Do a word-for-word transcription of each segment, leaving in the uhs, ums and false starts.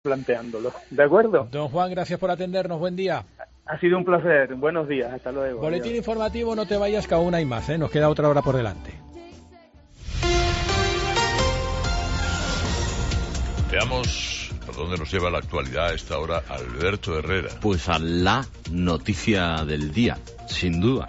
planteándolo. ¿De acuerdo? Don Juan, gracias por atendernos. Buen día. Ha sido un placer. Buenos días. Hasta luego. Boletín Adiós. informativo, no te vayas, que aún hay más, ¿eh? Nos queda otra hora por delante. Veamos por dónde nos lleva la actualidad a esta hora Alberto Herrera. Pues a la noticia del día, sin duda.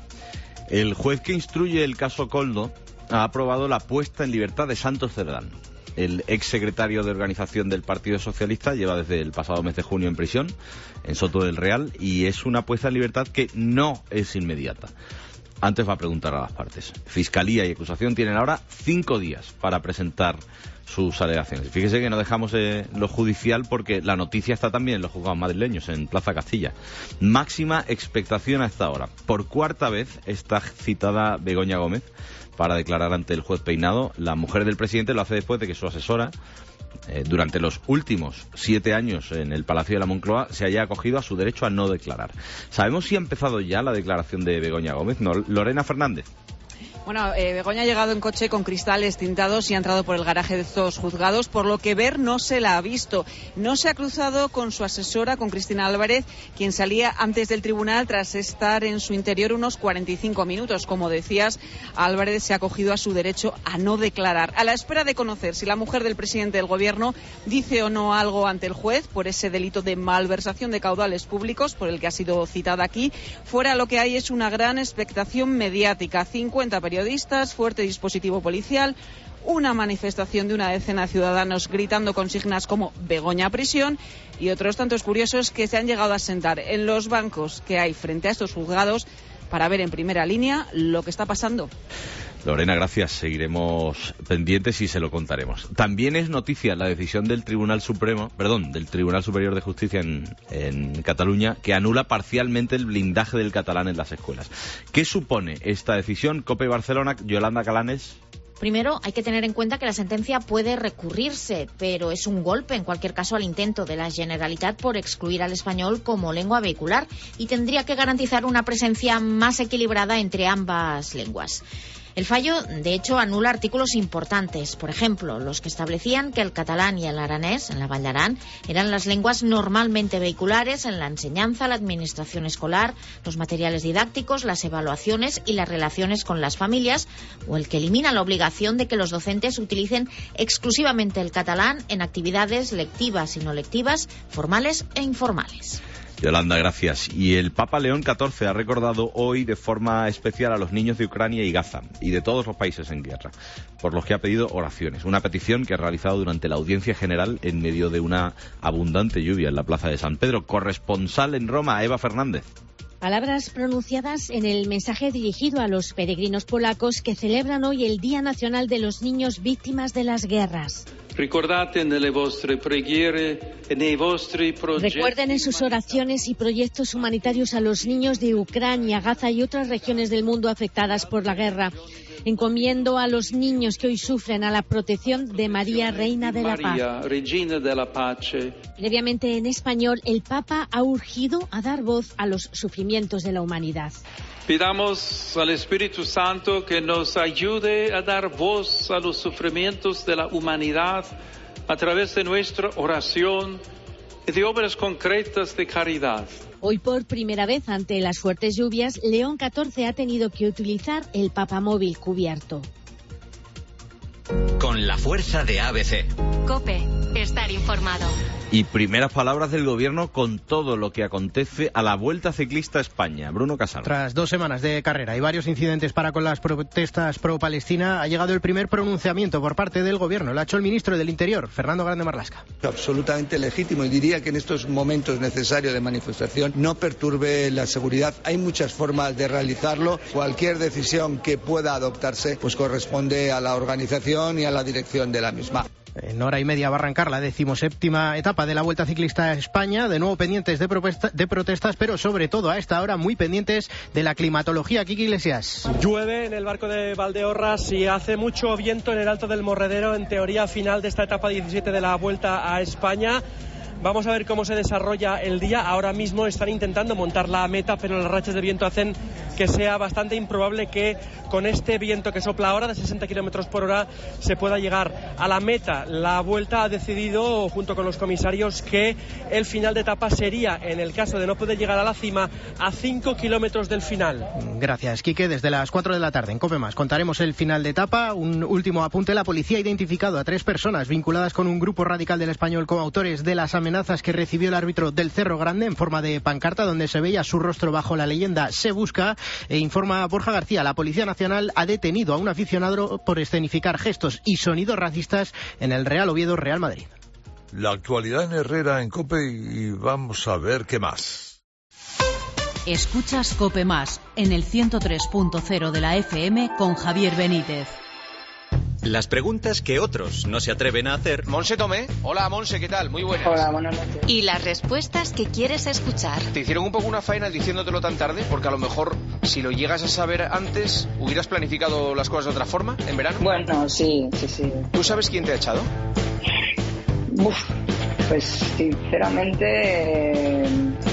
El juez que instruye el caso Koldo ha aprobado la puesta en libertad de Santos Cerdán. El exsecretario de organización del Partido Socialista lleva desde el pasado mes de junio en prisión, en Soto del Real, y es una puesta en libertad que no es inmediata. Antes va a preguntar a las partes. Fiscalía y acusación tienen ahora cinco días para presentar sus alegaciones. Fíjese que no dejamos eh, lo judicial porque la noticia está también en los juzgados madrileños, en Plaza Castilla. Máxima expectación hasta ahora. Por cuarta vez está citada Begoña Gómez para declarar ante el juez Peinado. La mujer del presidente lo hace después de que su asesora, eh, durante los últimos siete años en el Palacio de la Moncloa, se haya acogido a su derecho a no declarar. ¿Sabemos si ha empezado ya la declaración de Begoña Gómez? No, Lorena Fernández. Bueno, eh, Begoña ha llegado en coche con cristales tintados y ha entrado por el garaje de estos juzgados, por lo que ver no se la ha visto. No se ha cruzado con su asesora, con Cristina Álvarez, quien salía antes del tribunal tras estar en su interior unos cuarenta y cinco minutos. Como decías, Álvarez se ha acogido a su derecho a no declarar, a la espera de conocer si la mujer del presidente del gobierno dice o no algo ante el juez por ese delito de malversación de caudales públicos por el que ha sido citada aquí. Fuera lo que hay es una gran expectación mediática. cincuenta periodistas, fuerte dispositivo policial, una manifestación de una decena de ciudadanos gritando consignas como Begoña a prisión y otros tantos curiosos que se han llegado a sentar en los bancos que hay frente a estos juzgados para ver en primera línea lo que está pasando. Lorena, gracias. Seguiremos pendientes y se lo contaremos. También es noticia la decisión del Tribunal Supremo, perdón, del Tribunal Superior de Justicia en, en Cataluña, que anula parcialmente el blindaje del catalán en las escuelas. ¿Qué supone esta decisión? COPE Barcelona, Yolanda Calanes. Primero, hay que tener en cuenta que la sentencia puede recurrirse, pero es un golpe, en cualquier caso, al intento de la Generalitat por excluir al español como lengua vehicular y tendría que garantizar una presencia más equilibrada entre ambas lenguas. El fallo, de hecho, anula artículos importantes, por ejemplo, los que establecían que el catalán y el aranés, en la Vall d'Aran, eran las lenguas normalmente vehiculares en la enseñanza, la administración escolar, los materiales didácticos, las evaluaciones y las relaciones con las familias, o el que elimina la obligación de que los docentes utilicen exclusivamente el catalán en actividades lectivas y no lectivas, formales e informales. Yolanda, gracias. Y el Papa León catorce ha recordado hoy de forma especial a los niños de Ucrania y Gaza y de todos los países en guerra, por los que ha pedido oraciones. Una petición que ha realizado durante la audiencia general en medio de una abundante lluvia en la Plaza de San Pedro. Corresponsal en Roma, Eva Fernández. Palabras pronunciadas en el mensaje dirigido a los peregrinos polacos que celebran hoy el Día Nacional de los Niños Víctimas de las Guerras. Recuerden en sus oraciones y proyectos humanitarios a los niños de Ucrania, Gaza y otras regiones del mundo afectadas por la guerra. Encomiendo a los niños que hoy sufren a la protección de María, Reina de la Paz. Previamente en español, el Papa ha urgido a dar voz a los sufrimientos de la humanidad. Pidamos al Espíritu Santo que nos ayude a dar voz a los sufrimientos de la humanidad a través de nuestra oración y de obras concretas de caridad. Hoy, por primera vez, ante las fuertes lluvias, León catorce ha tenido que utilizar el papamóvil cubierto. Con la fuerza de A B C. COPE, estar informado. Y primeras palabras del Gobierno con todo lo que acontece a la Vuelta Ciclista a España. Bruno Casal. Tras dos semanas de carrera y varios incidentes para con las protestas pro-Palestina, ha llegado el primer pronunciamiento por parte del Gobierno. Lo ha hecho el ministro del Interior, Fernando Grande Marlaska. Absolutamente legítimo y diría que en estos momentos necesarios de manifestación no perturbe la seguridad. Hay muchas formas de realizarlo. Cualquier decisión que pueda adoptarse pues corresponde a la organización y a la dirección de la misma. En hora y media va a arrancar la decimoséptima etapa de la Vuelta Ciclista a España, de nuevo pendientes de, de protestas, pero sobre todo a esta hora muy pendientes de la climatología. Kiki Iglesias. Llueve en el barco de Valdeorras y hace mucho viento en el Alto del Morredero, en teoría final de esta etapa diecisiete de la Vuelta a España. Vamos a ver cómo se desarrolla el día. Ahora mismo están intentando montar la meta, pero las rachas de viento hacen que sea bastante improbable que con este viento que sopla ahora de sesenta kilómetros por hora se pueda llegar a la meta. La Vuelta ha decidido, junto con los comisarios, que el final de etapa sería, en el caso de no poder llegar a la cima, a cinco kilómetros del final. Gracias, Quique. Desde las cuatro de la tarde en COPE Más contaremos el final de etapa. Un último apunte: la policía ha identificado a tres personas vinculadas con un grupo radical del Español como autores de las amenazas que recibió el árbitro del Cerro Grande en forma de pancarta donde se veía su rostro bajo la leyenda "Se busca". E informa Borja García: la Policía Nacional ha detenido a un aficionado por escenificar gestos y sonidos racistas en el Real Oviedo Real Madrid. La actualidad en Herrera en COPE y vamos a ver qué más. Escuchas COPE Más en el ciento tres punto cero de la F M con Javier Benítez. Las preguntas que otros no se atreven a hacer. Monse Tomé. Hola, Monse, ¿qué tal? Muy buenas. Hola, buenas noches. Y las respuestas que quieres escuchar. ¿Te hicieron un poco una faena diciéndotelo tan tarde? Porque a lo mejor, si lo llegas a saber antes, ¿hubieras planificado las cosas de otra forma en verano? Bueno, sí, sí, sí. ¿Tú sabes quién te ha echado? Uf, pues sinceramente... Eh,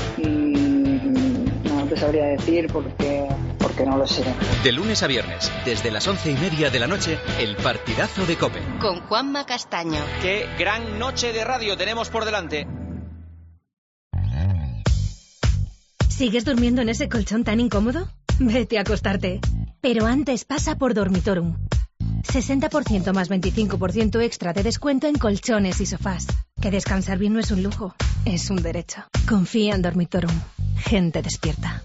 mmm, no te sabría decir porque... porque no lo sé. De lunes a viernes, desde las once y media de la noche, el partidazo de COPE. Con Juanma Castaño. ¡Qué gran noche de radio tenemos por delante! ¿Sigues durmiendo en ese colchón tan incómodo? Vete a acostarte. Pero antes pasa por Dormitorum. sesenta por ciento más veinticinco por ciento extra de descuento en colchones y sofás. Que descansar bien no es un lujo, es un derecho. Confía en Dormitorum. Gente despierta.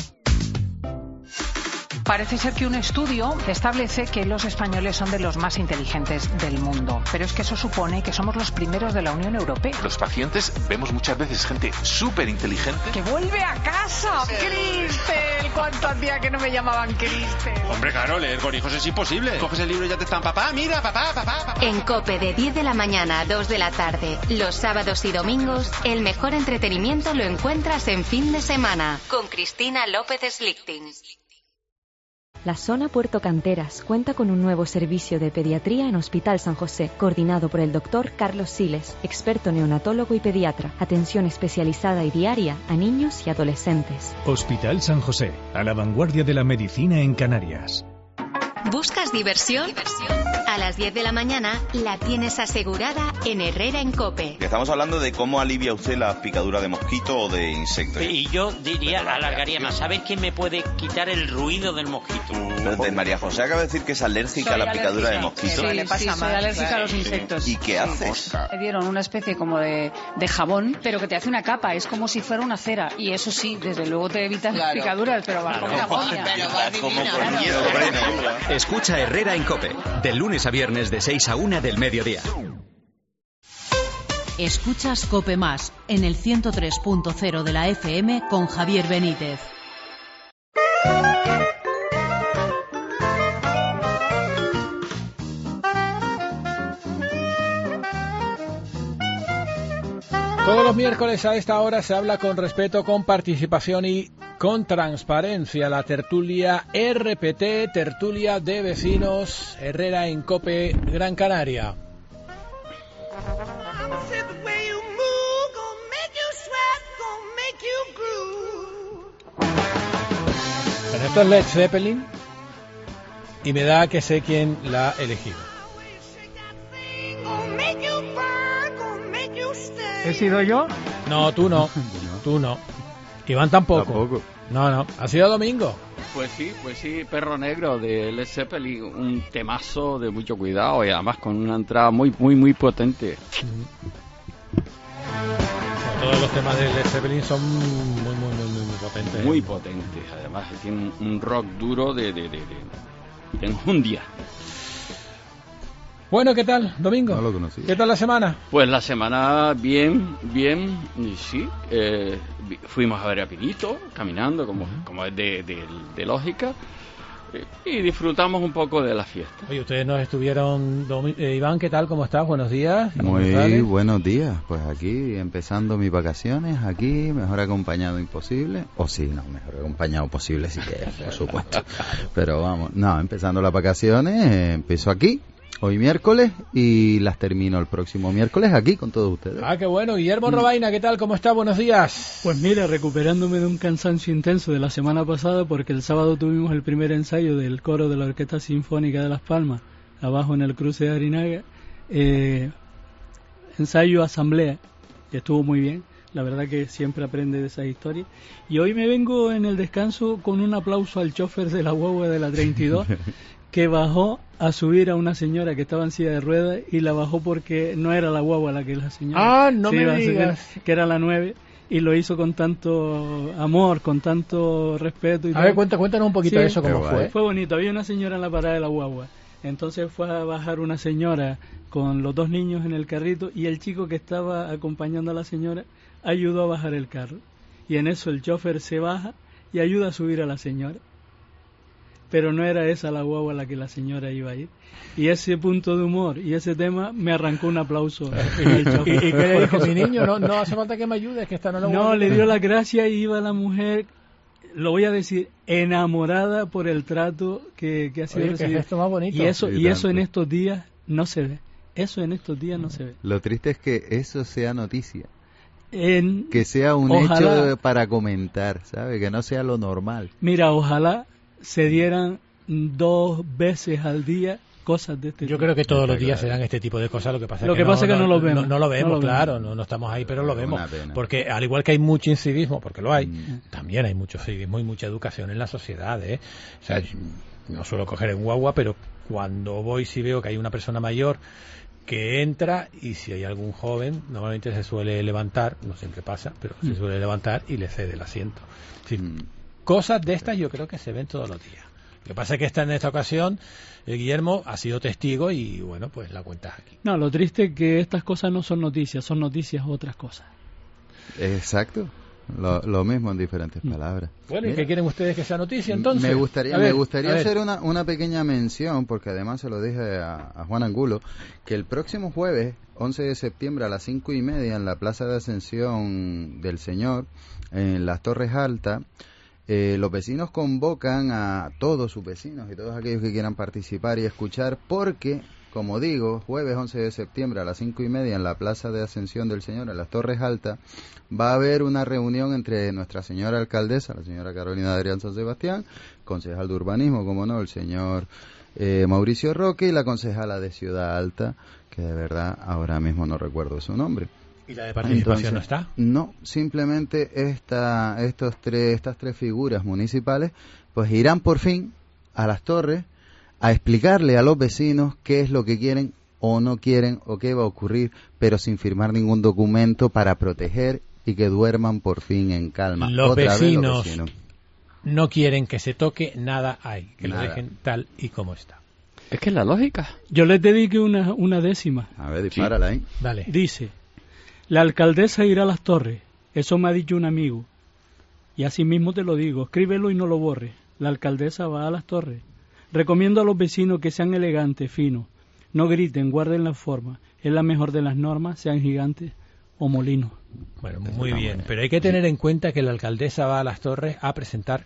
Parece ser que un estudio establece que los españoles son de los más inteligentes del mundo. Pero es que eso supone que somos los primeros de la Unión Europea. Los pacientes vemos muchas veces gente súper inteligente. ¡Que vuelve a casa! Sí. ¡Cristel! ¿Cuánto hacía que no me llamaban Cristel? Hombre, claro, leer con hijos es imposible. Coges el libro y ya te están, papá, mira, papá, papá, papá. En COPE de diez de la mañana a dos de la tarde, los sábados y domingos, el mejor entretenimiento lo encuentras en Fin de Semana, con Cristina López Slichting. La zona Puerto Canteras cuenta con un nuevo servicio de pediatría en Hospital San José, coordinado por el doctor Carlos Siles, experto neonatólogo y pediatra. Atención especializada y diaria a niños y adolescentes. Hospital San José, a la vanguardia de la medicina en Canarias. ¿Buscas diversión? A las diez de la mañana la tienes asegurada en Herrera en COPE. Estamos hablando de cómo alivia usted la picadura de mosquito o de insecto. Y yo diría, alargaría más. ¿Sabes quién me puede quitar el ruido del mosquito? De María José acaba de decir que es alérgica soy a la picadura alérgica. de mosquito. Sí, le pasa sí, más. soy alérgica a los Sí. insectos. ¿Y qué haces? Me dieron una especie como de, de jabón, pero que te hace una capa, es como si fuera una cera. Y eso sí, desde luego te evitas las Claro. picaduras, pero va como una momia. Escucha Herrera en COPE, de lunes a viernes de seis a una del mediodía. Escuchas COPE Más en el ciento tres punto cero de la F M con Javier Benítez. Todos los miércoles a esta hora se habla con respeto, con participación y con transparencia. La tertulia R P T, tertulia de vecinos, Herrera en COPE, Gran Canaria. Bueno, esto es Led Zeppelin y me da que sé quién la ha elegido. ¿He sido yo? No, tú no, tú no. Iván tampoco. Tampoco. No, no. ¿Ha sido Domingo? Pues sí, pues sí, Perro Negro de Led Zeppelin, un temazo de mucho cuidado y además con una entrada muy, muy, muy potente. Todos los temas de Led Zeppelin son muy, muy, muy, muy, muy potentes. Muy potentes, además tiene un rock duro de, de, de, de, de enjundia. Bueno, ¿qué tal, Domingo? No lo conocí. ¿Qué tal la semana? Pues la semana bien, bien, y sí. Eh, fuimos a ver a Pinito, caminando, como, uh-huh. como es de, de, de lógica, eh, y disfrutamos un poco de la fiesta. Oye, ustedes nos estuvieron... Domi- eh, Iván, ¿qué tal? ¿Cómo estás? Buenos días. Muy buenos días. Pues aquí, empezando mis vacaciones, aquí, mejor acompañado imposible. O sí, no, mejor acompañado posible sí que es, por supuesto. Pero vamos, no, empezando las vacaciones, eh, empiezo aquí. hoy miércoles y las termino el próximo miércoles aquí con todos ustedes. Ah, qué bueno. Guillermo Robaina, ¿qué tal? ¿Cómo está? Buenos días. Pues mira, recuperándome de un cansancio intenso de la semana pasada, porque el sábado tuvimos el primer ensayo del coro de la Orquesta Sinfónica de Las Palmas, abajo en el cruce de Arinaga, eh, ensayo asamblea, y estuvo muy bien. La verdad que siempre aprende de esas historias. Y hoy me vengo en el descanso con un aplauso al chofer de la guagua de la treinta y dos, que bajó a subir a una señora que estaba en silla de ruedas y la bajó porque no era la guagua la que la señora. Ah, no sí, me digas. Que, que era la nueve, y lo hizo con tanto amor, con tanto respeto. Y a todo. ver, cuenta, cuéntanos un poquito sí, de eso, cómo fue. Fue bonito. Había una señora en la parada de la guagua. Entonces fue a bajar una señora con los dos niños en el carrito, y el chico que estaba acompañando a la señora ayudó a bajar el carro. Y en eso el chofer se baja y ayuda a subir a la señora. Pero no era esa la guagua a la que la señora iba a ir. Y ese punto de humor y ese tema me arrancó un aplauso. En el chofer. ¿Y, y qué le dijo? Mi niño, no, no hace falta que me ayudes, que esta no la No, le dio la gracia, y iba la mujer, lo voy a decir, enamorada por el trato que, que ha sido Oye, recibido. qué gesto más bonito. Y eso, Sí, y eso tanto. en estos días no se ve. Eso en estos días no se ve. Lo triste es que eso sea noticia. En, Que sea un ojalá, hecho de- para comentar, ¿sabe? Que no sea lo normal. Mira, ojalá se dieran dos veces al día cosas de este Yo tipo. creo que todos los días se dan este tipo de cosas. Lo que pasa Lo es que que, pasa es que no lo vemos. No, no lo vemos, No lo claro. vemos. No, no estamos ahí, pero lo Es vemos. una pena. Porque al igual que hay mucho incivismo, porque lo hay, también hay mucho civismo y mucha educación en la sociedad, ¿eh? O sea, yo no suelo coger en guagua, pero cuando voy, si veo que hay una persona mayor que entra, y si hay algún joven, normalmente se suele levantar, no siempre pasa, pero se suele levantar y le cede el asiento. Es decir, Mm. cosas de estas yo creo que se ven todos los días. Lo que pasa es que esta, en esta ocasión, eh, Guillermo ha sido testigo y, bueno, pues la cuentas aquí. No, lo triste es que estas cosas no son noticias, son noticias otras cosas. Exacto. Lo, lo mismo en diferentes palabras. Bueno, ¿y Mira, qué quieren ustedes que sea noticia entonces? Me gustaría, A ver, me gustaría a ver. hacer una, una pequeña mención, porque además se lo dije a, a Juan Angulo, que el próximo jueves, once de septiembre, a las cinco y media, en la Plaza de Ascensión del Señor, en las Torres Altas, eh, los vecinos convocan a todos sus vecinos y todos aquellos que quieran participar y escuchar, porque, como digo, jueves once de septiembre a las cinco y media en la Plaza de Ascensión del Señor, en las Torres Altas, va a haber una reunión entre nuestra señora alcaldesa, la señora Carolina Adrián San Sebastián, concejal de urbanismo, como no, el señor eh, Mauricio Roque, y la concejala de Ciudad Alta, que de verdad ahora mismo no recuerdo su nombre. ¿Y la de participación Entonces, no está? No, simplemente esta, estos tres, estas tres figuras municipales pues irán por fin a las torres a explicarle a los vecinos qué es lo que quieren o no quieren o qué va a ocurrir, pero sin firmar ningún documento, para proteger y que duerman por fin en calma. Los Otra vez vecinos los vecinos. no quieren que se toque nada ahí, que Nada. lo dejen tal y como está. Es que es la lógica. Yo les dediqué una, una décima. A ver, dispárala ahí. Dale. Dice: la alcaldesa irá a las torres. Eso me ha dicho un amigo. Y así mismo te lo digo, escríbelo y no lo borres. La alcaldesa va a las torres. Recomiendo a los vecinos que sean elegantes, finos. No griten, guarden la forma. Es la mejor de las normas, sean gigantes o molinos. Bueno, muy bien, pero hay que tener en cuenta que la alcaldesa va a las torres a presentar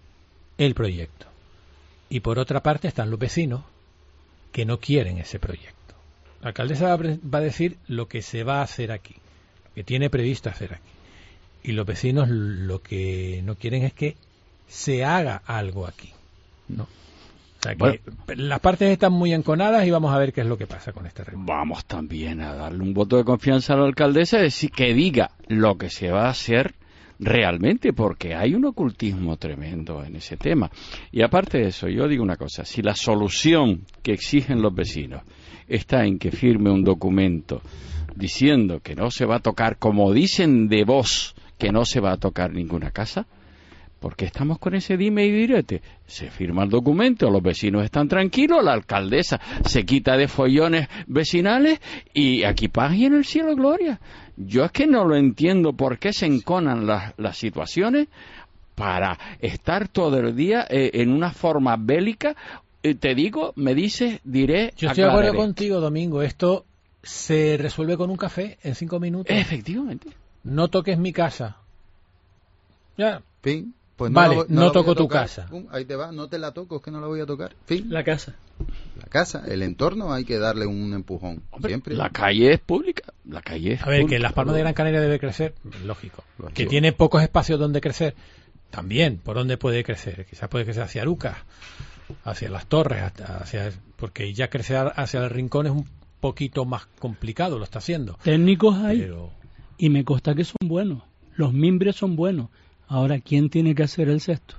el proyecto. Y por otra parte están los vecinos que no quieren ese proyecto. La alcaldesa va a, pre- va a decir lo que se va a hacer aquí, lo que tiene previsto hacer aquí. Y los vecinos lo que no quieren es que se haga algo aquí, ¿no? O sea que Bueno. las partes están muy enconadas y vamos a ver qué es lo que pasa con esta reunión. Vamos también a darle un voto de confianza a la alcaldesa, es decir, que diga lo que se va a hacer realmente, porque hay un ocultismo tremendo en ese tema. Y aparte de eso, yo digo una cosa: si la solución que exigen los vecinos está en que firme un documento diciendo que no se va a tocar, como dicen de voz, que no se va a tocar ninguna casa, porque estamos con ese dime y direte. Se firma el documento, los vecinos están tranquilos, la alcaldesa se quita de follones vecinales y aquí paz y en el cielo gloria. Yo es que no lo entiendo por qué se enconan las, las situaciones para estar todo el día eh, en una forma bélica. Eh, te digo, me dices, diré, Yo estoy de aclararé. acuerdo contigo, Domingo. Esto se resuelve con un café en cinco minutos. Efectivamente. No toques mi casa. Ya. Fin. Pues Vale, la- no la toco voy a tu tocar. casa. Pum, ahí te va, no te la toco, es que no la voy a tocar. Fin. La casa. la casa, el entorno, hay que darle un empujón. Hombre, siempre. La calle es pública. La calle es A ver, pública. que Las Palmas de Gran Canaria debe crecer, lógico. Lógico. Que tiene pocos espacios donde crecer, también. ¿Por dónde puede crecer? Quizás puede crecer hacia Arucas, hacia Las Torres, hacia, porque ya crecer hacia el Rincón es un poquito más complicado, lo está haciendo. Técnicos hay, Pero... y me consta que son buenos. Los mimbres son buenos. Ahora, ¿quién tiene que hacer el cesto?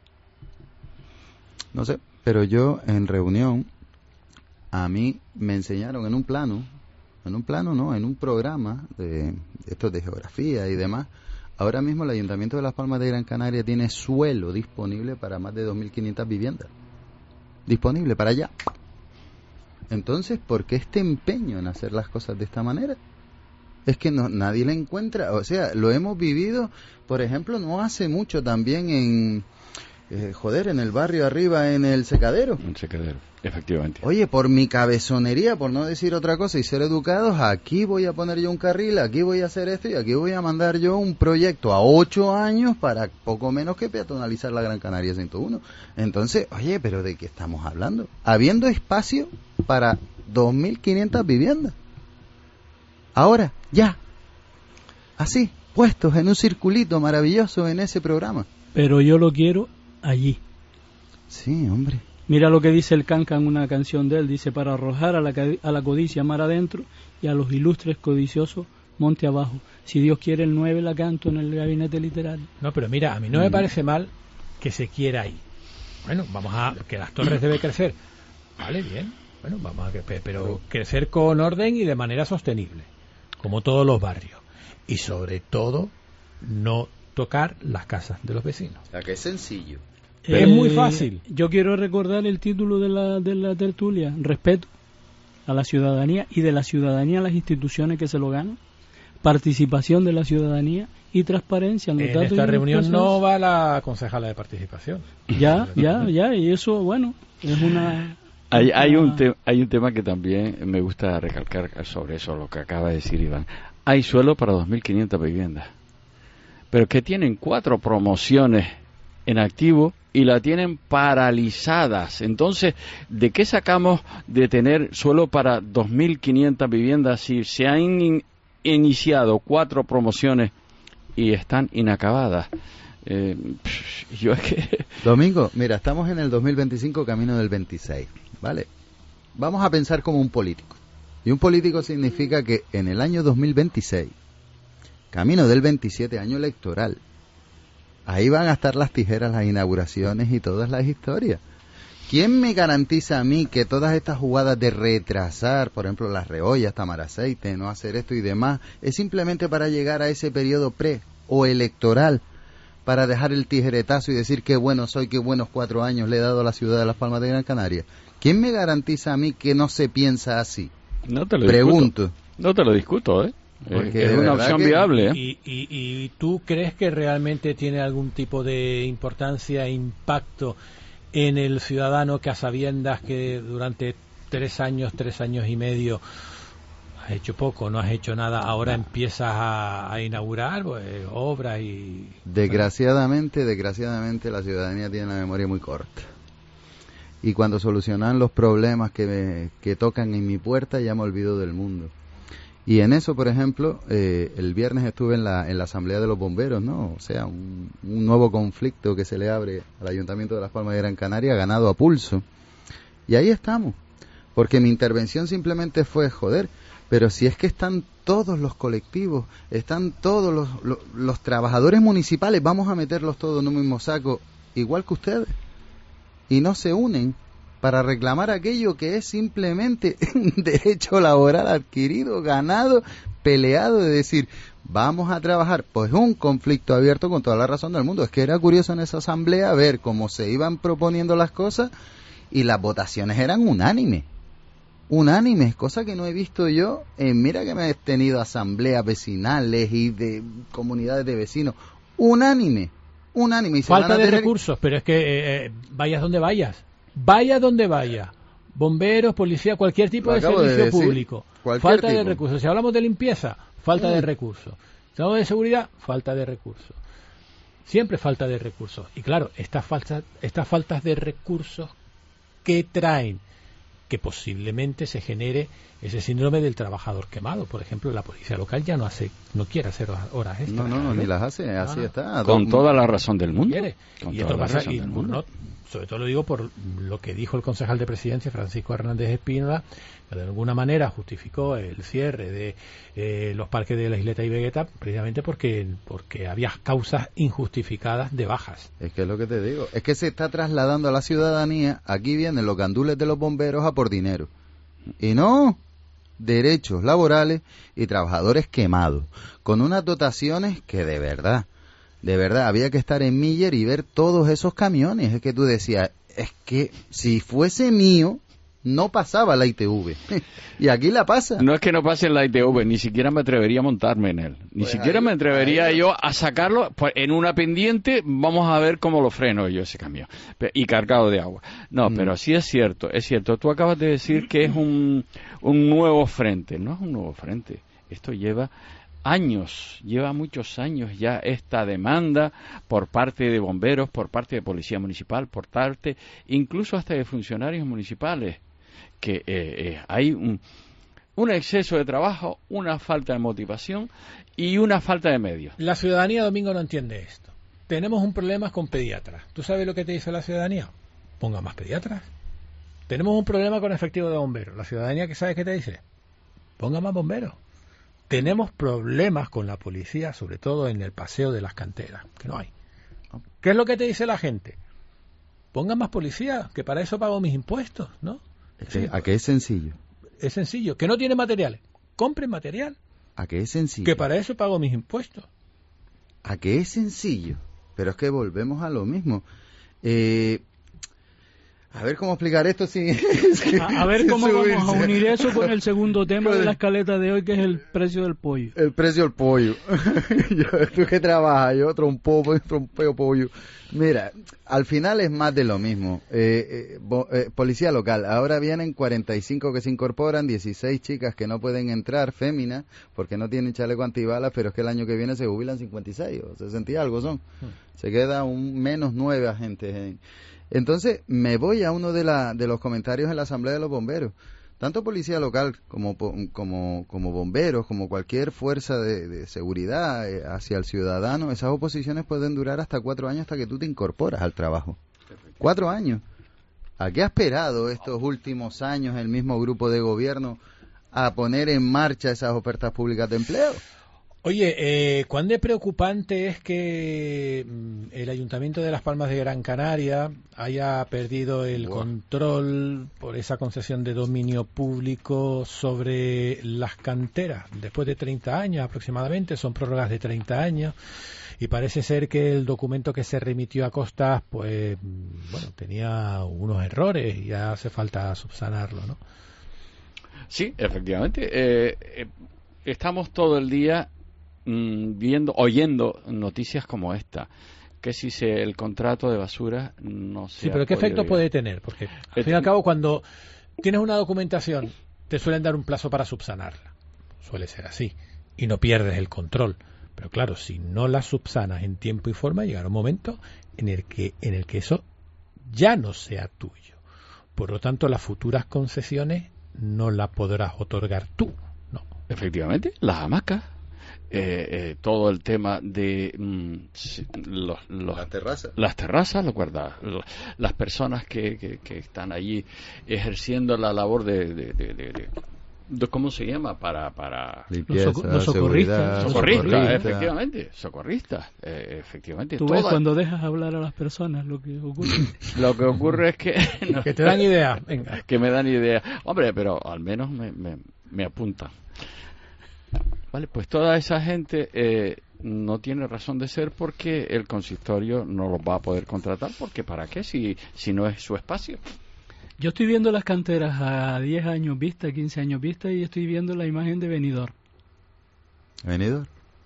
No sé, pero yo en reunión, a mí me enseñaron en un plano, en un plano no, en un programa de estos de geografía y demás. Ahora mismo el Ayuntamiento de Las Palmas de Gran Canaria tiene suelo disponible para más de dos mil quinientas viviendas. Disponible para allá. Entonces, ¿por qué este empeño en hacer las cosas de esta manera? Es que no, nadie le encuentra, o sea, lo hemos vivido, por ejemplo, no hace mucho también en, eh, joder, en el barrio arriba, en el Secadero. En Secadero, efectivamente. Oye, por mi cabezonería, por no decir otra cosa y ser educados, aquí voy a poner yo un carril, aquí voy a hacer esto y aquí voy a mandar yo un proyecto a ocho años para poco menos que peatonalizar la Gran Canaria ciento uno. Entonces, oye, ¿pero de qué estamos hablando? Habiendo espacio para dos mil quinientas viviendas. Ahora, ya, así, puestos en un circulito maravilloso en ese programa. Pero yo lo quiero allí. Sí, hombre. Mira lo que dice el Canca en una canción de él, dice, para arrojar a la, a la codicia mar adentro y a los ilustres codiciosos monte abajo. Si Dios quiere el nueve la canto en el gabinete literario. No, pero mira, a mí no mm. me parece mal que se quiera ahí. Bueno, vamos a, que Las Torres debe crecer. Vale, bien. Bueno, vamos a que, pero crecer con orden y de manera sostenible, como todos los barrios, y sobre todo no tocar las casas de los vecinos. O sea, que es sencillo. Eh, es muy fácil. Yo quiero recordar el título de la, de la tertulia: respeto a la ciudadanía y de la ciudadanía a las instituciones que se lo ganan, participación de la ciudadanía y transparencia. En, los en datos esta y reunión procesos. No va la concejala de participación. Ya, ya, ya, y eso, bueno, es una... Hay, hay, un te, hay un tema que también me gusta recalcar sobre eso, lo que acaba de decir Iván. Hay suelo para dos mil quinientas viviendas, pero que tienen cuatro promociones en activo y la tienen paralizadas. Entonces, ¿de qué sacamos de tener suelo para dos mil quinientas viviendas si se han in, iniciado cuatro promociones y están inacabadas? Eh, yo es que... Domingo, mira, estamos en el dos mil veinticinco, camino del veintiséis, ¿vale? Vamos a pensar como un político. Y un político significa que en el año dos mil veintiséis, camino del veintisiete, año electoral, ahí van a estar las tijeras, las inauguraciones y todas las historias. ¿Quién me garantiza a mí que todas estas jugadas de retrasar, por ejemplo, las reollas, tomar aceite, no hacer esto y demás, es simplemente para llegar a ese periodo pre o electoral, para dejar el tijeretazo y decir qué bueno soy, qué buenos cuatro años le he dado a la ciudad de Las Palmas de Gran Canaria? ¿Quién me garantiza a mí que no se piensa así? No te lo Pregunto. Discuto. No te lo discuto, ¿eh? Porque es una opción que... viable, ¿eh? ¿Y, y, ¿Y tú crees que realmente tiene algún tipo de importancia e impacto en el ciudadano que a sabiendas que durante tres años, tres años y medio has hecho poco, no has hecho nada, ahora empiezas a, a inaugurar pues, obras y... Desgraciadamente, desgraciadamente la ciudadanía tiene la memoria muy corta. Y cuando solucionan los problemas que, me, que tocan en mi puerta ya me olvido del mundo. Y en eso, por ejemplo, eh, el viernes estuve en la, en la Asamblea de los Bomberos, ¿no? O sea, un, un nuevo conflicto que se le abre al Ayuntamiento de Las Palmas de Gran Canaria, ganado a pulso. Y ahí estamos. Porque mi intervención simplemente fue, joder, pero si es que están todos los colectivos, están todos los, los, los trabajadores municipales, vamos a meterlos todos en un mismo saco, igual que ustedes. Y no se unen para reclamar aquello que es simplemente un derecho laboral adquirido, ganado, peleado, de decir, vamos a trabajar. Pues un conflicto abierto con toda la razón del mundo. Es que era curioso en esa asamblea ver cómo se iban proponiendo las cosas y las votaciones eran unánimes. Unánimes, cosa que no he visto yo. Eh, mira que me he tenido asambleas vecinales y de comunidades de vecinos. Unánime, unánime. Y falta de tener... recursos, pero es que eh, vayas donde vayas. Vaya donde vaya, bomberos, policía, cualquier tipo de servicio de público, falta tipo. de recursos. Si hablamos de limpieza, falta mm. de recursos. Si hablamos de seguridad, falta de recursos. Siempre falta de recursos. Y claro, estas faltas, estas faltas de recursos, ¿qué traen? que posiblemente se genere ese síndrome del trabajador quemado. Por ejemplo, la policía local ya no hace, no quiere hacer horas extras. No, no, no, ni las hace, así no, no. está. Con Todo, toda la razón del mundo. Con y esto pasa, y, no, sobre todo lo digo por lo que dijo el concejal de Presidencia, Francisco Hernández Espínola, que de alguna manera justificó el cierre de eh, los parques de la Isleta y Vegueta precisamente porque porque había causas injustificadas de bajas. Es que es lo que te digo, es que se está trasladando a la ciudadanía, aquí vienen los gandules de los bomberos a por dinero. Y no, derechos laborales y trabajadores quemados, con unas dotaciones que de verdad, de verdad, había que estar en Miller y ver todos esos camiones. Es que tú decías, es que si fuese mío, no pasaba la I T V. Y aquí la pasa. No es que no pase la I T V, ni siquiera me atrevería a montarme en él. Ni pues siquiera ahí, me atrevería ahí. yo a sacarlo pues, en una pendiente. Vamos a ver cómo lo freno yo ese camión. Y cargado de agua. No, mm. pero sí es cierto, es cierto. Tú acabas de decir que es un, un nuevo frente. No es un nuevo frente. Esto lleva años, lleva muchos años ya esta demanda por parte de bomberos, por parte de policía municipal, por parte incluso hasta de funcionarios municipales, que eh, eh, hay un, un exceso de trabajo, una falta de motivación y una falta de medios. La ciudadanía, Domingo, no entiende esto. Tenemos un problema con pediatras. ¿Tú sabes lo que te dice la ciudadanía? Ponga más pediatras. Tenemos un problema con efectivo de bomberos. La ciudadanía, ¿qué sabes qué te dice? Ponga más bomberos. Tenemos problemas con la policía, sobre todo en el paseo de las canteras, que no hay. ¿Qué es lo que te dice la gente? Pongan más policía, que para eso pago mis impuestos, ¿no? Sí, ¿a qué es sencillo? Es sencillo. ¿Que no tiene materiales? Compren material. ¿A qué es sencillo? Que para eso pago mis impuestos. ¿A qué es sencillo? Pero es que volvemos a lo mismo. Eh... A ver cómo explicar esto sin... a, a ver cómo subirse. Vamos a unir eso con el segundo tema de la escaleta de hoy, que es el precio del pollo. El precio del pollo. yo, tú que trabajas, yo trompo, trompeo pollo. Mira, al final es más de lo mismo. Eh, eh, bo, eh, policía local, ahora vienen cuarenta y cinco que se incorporan, dieciséis chicas que no pueden entrar, féminas, porque no tienen chaleco antibalas, pero es que el año que viene se jubilan cincuenta y seis o sesenta y algo son. Se queda un menos nueve agentes en... Entonces, me voy a uno de, la, de los comentarios en la Asamblea de los Bomberos. Tanto policía local como, como, como bomberos, como cualquier fuerza de, de seguridad eh, hacia el ciudadano, esas oposiciones pueden durar hasta cuatro años hasta que tú te incorporas al trabajo. Cuatro años. ¿A qué ha esperado estos últimos años el mismo grupo de gobierno a poner en marcha esas ofertas públicas de empleo? Oye, eh, ¿cuán de preocupante es que mm, el Ayuntamiento de Las Palmas de Gran Canaria haya perdido el wow. control por esa concesión de dominio público sobre las canteras? Después de treinta años aproximadamente, son prórrogas de treinta años, y parece ser que el documento que se remitió a Costas, pues, bueno, tenía unos errores y ya hace falta subsanarlo, ¿no? Sí, efectivamente. Eh, eh, estamos todo el día viendo, oyendo noticias como esta, que si se, el contrato de basura no se sí, pero ¿qué efecto llegar. puede tener? Porque al fin y al cabo, cuando tienes una documentación, te suelen dar un plazo para subsanarla, suele ser así, y no pierdes el control. Pero claro, si no la subsanas en tiempo y forma, llegará un momento en el que en el que eso ya no sea tuyo. Por lo tanto, las futuras concesiones no las podrás otorgar tú, no. Efectivamente, las hamacas. Eh, eh, todo el tema de mm, los, los, las terrazas, las terrazas, lo guarda, lo, las personas que, que, que están allí ejerciendo la labor de, de, de, de, de, de ¿cómo se llama? Para, para limpieza, los, soc los socorristas, socorristas, socorrista. efectivamente, socorristas, eh, efectivamente. Tú ves cuando dejas hablar a las personas lo que ocurre. Lo que ocurre es que no, que te dan idea, venga, que me dan idea, hombre, pero al menos me, me, me apuntan. Vale, pues toda esa gente eh, no tiene razón de ser porque el consistorio no los va a poder contratar, porque ¿para qué? Si, si no es su espacio. Yo estoy viendo las canteras a diez años vista, quince años vista, y estoy viendo la imagen de Benidorm. ¿Benidorm?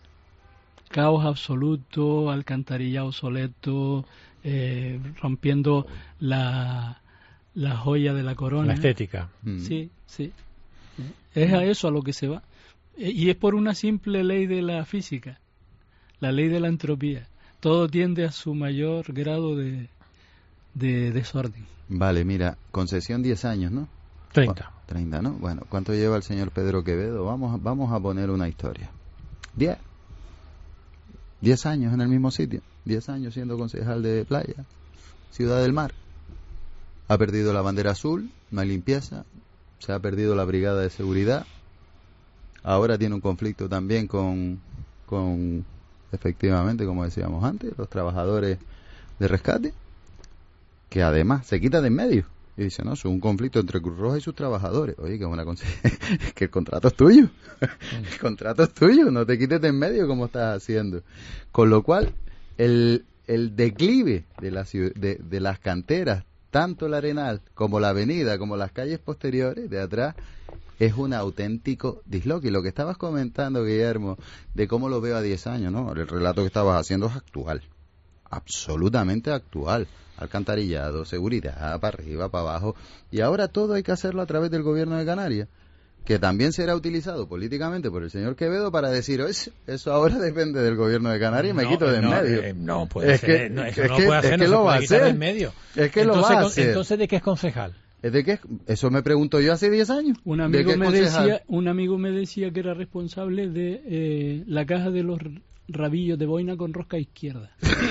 Caos absoluto, alcantarillado obsoleto, eh, rompiendo la, la joya de la corona. La estética. Mm. Sí, sí. Es a eso a lo que se va. Y es por una simple ley de la física, la ley de la entropía. Todo tiende a su mayor grado de, de desorden. Vale, mira, concesión diez años, ¿no? treinta. treinta, ¿no? Bueno, ¿cuánto lleva el señor Pedro Quevedo? Vamos, vamos a poner una historia. diez. diez años en el mismo sitio. diez años siendo concejal de Playa, Ciudad del Mar. Ha perdido la bandera azul, no hay limpieza, se ha perdido la brigada de seguridad. Ahora tiene un conflicto también con, con efectivamente, como decíamos antes, los trabajadores de rescate, que además se quita de en medio y dice, no, es un conflicto entre Cruz Roja y sus trabajadores. Oye, que es una conse- que el contrato es tuyo, el contrato es tuyo, no te quites de en medio como estás haciendo. Con lo cual, el, el declive de, la ciudad, de, de las canteras, tanto el Arenal como la avenida, como las calles posteriores de atrás, es un auténtico disloque. Y lo que estabas comentando, Guillermo, de cómo lo veo a diez años, ¿no? El relato que estabas haciendo es actual, absolutamente actual. Alcantarillado, seguridad, para arriba, para abajo. Y ahora todo hay que hacerlo a través del gobierno de Canarias, que también será utilizado políticamente por el señor Quevedo para decir, eso, eso ahora depende del gobierno de Canarias y me no, quito de en no, medio. Eh, no puede es ser, que, no, eso es no que, lo puede hacer, es que no lo se va puede a quitar de hacer. en medio. Es que entonces, lo va a hacer. Entonces, ¿de qué es concejal? ¿Es de qué? Eso me pregunto yo hace diez años. Un amigo, me decía, un amigo me decía que era responsable de eh, la caja de los rabillos de boina con rosca izquierda.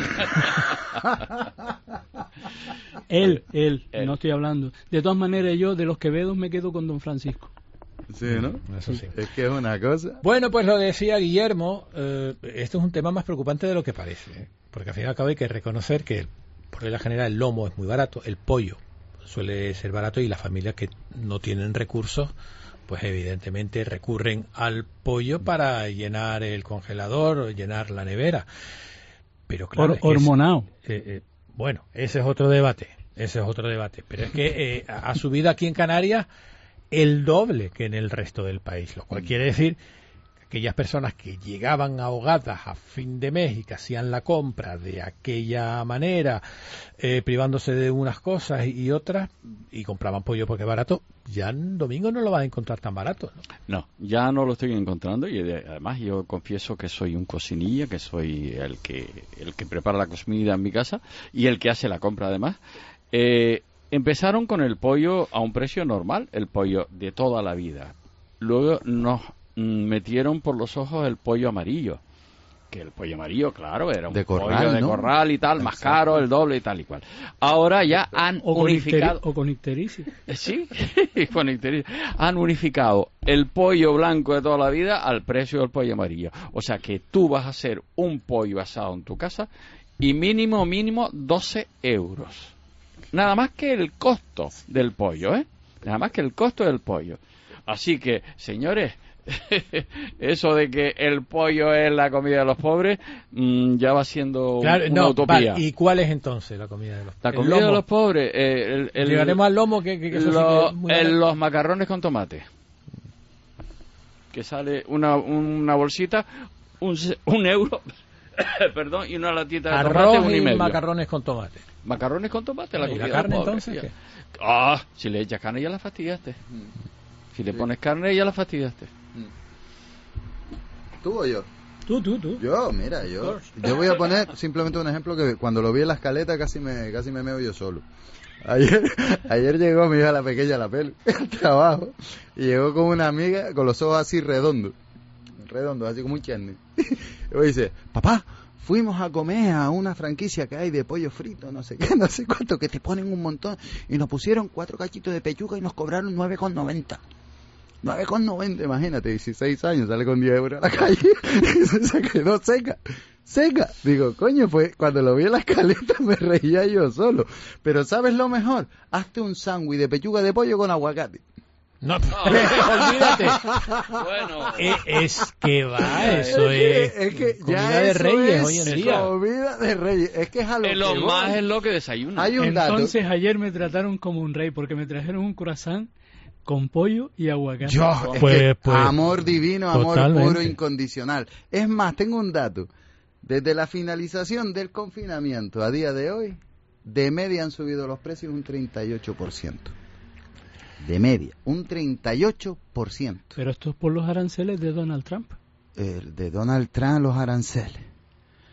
él, él, él, no estoy hablando. De todas maneras, yo de los Quevedos me quedo con don Francisco. Sí, ¿no? Eso sí. Es que es una cosa. Bueno, pues lo decía Guillermo, eh, esto es un tema más preocupante de lo que parece, ¿eh? Porque al fin y al cabo hay que reconocer que por regla general el lomo es muy barato, el pollo suele ser barato y las familias que no tienen recursos pues evidentemente recurren al pollo para llenar el congelador o llenar la nevera. Pero claro, Or, hormonado. Es, eh, eh, bueno, ese es otro debate, ese es otro debate. Pero es que eh, ha subido aquí en Canarias el doble que en el resto del país, lo cual quiere decir que aquellas personas que llegaban ahogadas a fin de mes y que hacían la compra de aquella manera, eh, privándose de unas cosas y otras, y compraban pollo porque es barato, ya en domingo no lo van a encontrar tan barato, ¿no? No, ya no lo estoy encontrando y además yo confieso que soy un cocinilla, que soy el que el que prepara la comida en mi casa y el que hace la compra además. Eh, empezaron con el pollo a un precio normal, el pollo de toda la vida. Luego nos metieron por los ojos el pollo amarillo, que el pollo amarillo, claro, era un de pollo corral, de ¿no? corral y tal, más caro, el doble y tal y cual. Ahora ya han o unificado... Con o con ictericia. Sí, con ictericia. Han unificado el pollo blanco de toda la vida al precio del pollo amarillo. O sea que tú vas a hacer un pollo asado en tu casa y mínimo, mínimo doce euros. Nada más que el costo del pollo, ¿eh? Nada más que el costo del pollo. Así que, señores, eso de que el pollo es la comida de los pobres mmm, ya va siendo claro, una no, utopía. Vale, ¿y cuál es entonces la comida de los pobres? La comida de los pobres, eh, el, el, llegaremos al lomo, que, que, que eso lo, sí que es muy el, los macarrones con tomate, que sale una, una bolsita, un, un euro, perdón, y una latita de arroz tomate, un y y medio. macarrones con tomate. Macarrones con tomate, la ¿Y comida la carne de los pobres, entonces? ¿qué? Ah, si le echas carne ya la fastidiaste. Si le pones carne ya la fastidiaste. ¿Tú o yo? Tú, tú, tú. Yo, mira, yo yo voy a poner simplemente un ejemplo que cuando lo vi en la escaleta casi me casi me meo yo solo. Ayer ayer llegó mi hija la pequeña, la pelo, al trabajo, y llegó con una amiga con los ojos así redondos, redondos, así como un cherne. Y me dice, papá, fuimos a comer a una franquicia que hay de pollo frito, no sé qué, no sé cuánto, que te ponen un montón, y nos pusieron cuatro cachitos de pechuga y nos cobraron nueve con noventa. nueve con noventa, imagínate, dieciséis años, sale con diez euros a la calle y se quedó seca, seca. Digo, coño, pues cuando lo vi en la escaleta me reía yo solo. Pero ¿sabes lo mejor? Hazte un sándwich de pechuga de pollo con aguacate. No, olvídate. Bueno, es, es que va, eso es, es, que, es que comida ya de reyes es hoy en día. Comida de reyes, es que es a lo es lo que más voy. es lo que desayuna. Hay un Entonces dato. ayer me trataron como un rey porque me trajeron un croissant con pollo y aguacate. Yo, es pues, que pues, amor divino, amor totalmente. puro, incondicional. Es más, tengo un dato. Desde la finalización del confinamiento a día de hoy, de media han subido los precios un treinta y ocho por ciento. De media, un treinta y ocho por ciento. Pero esto es por los aranceles de Donald Trump. El de Donald Trump, los aranceles.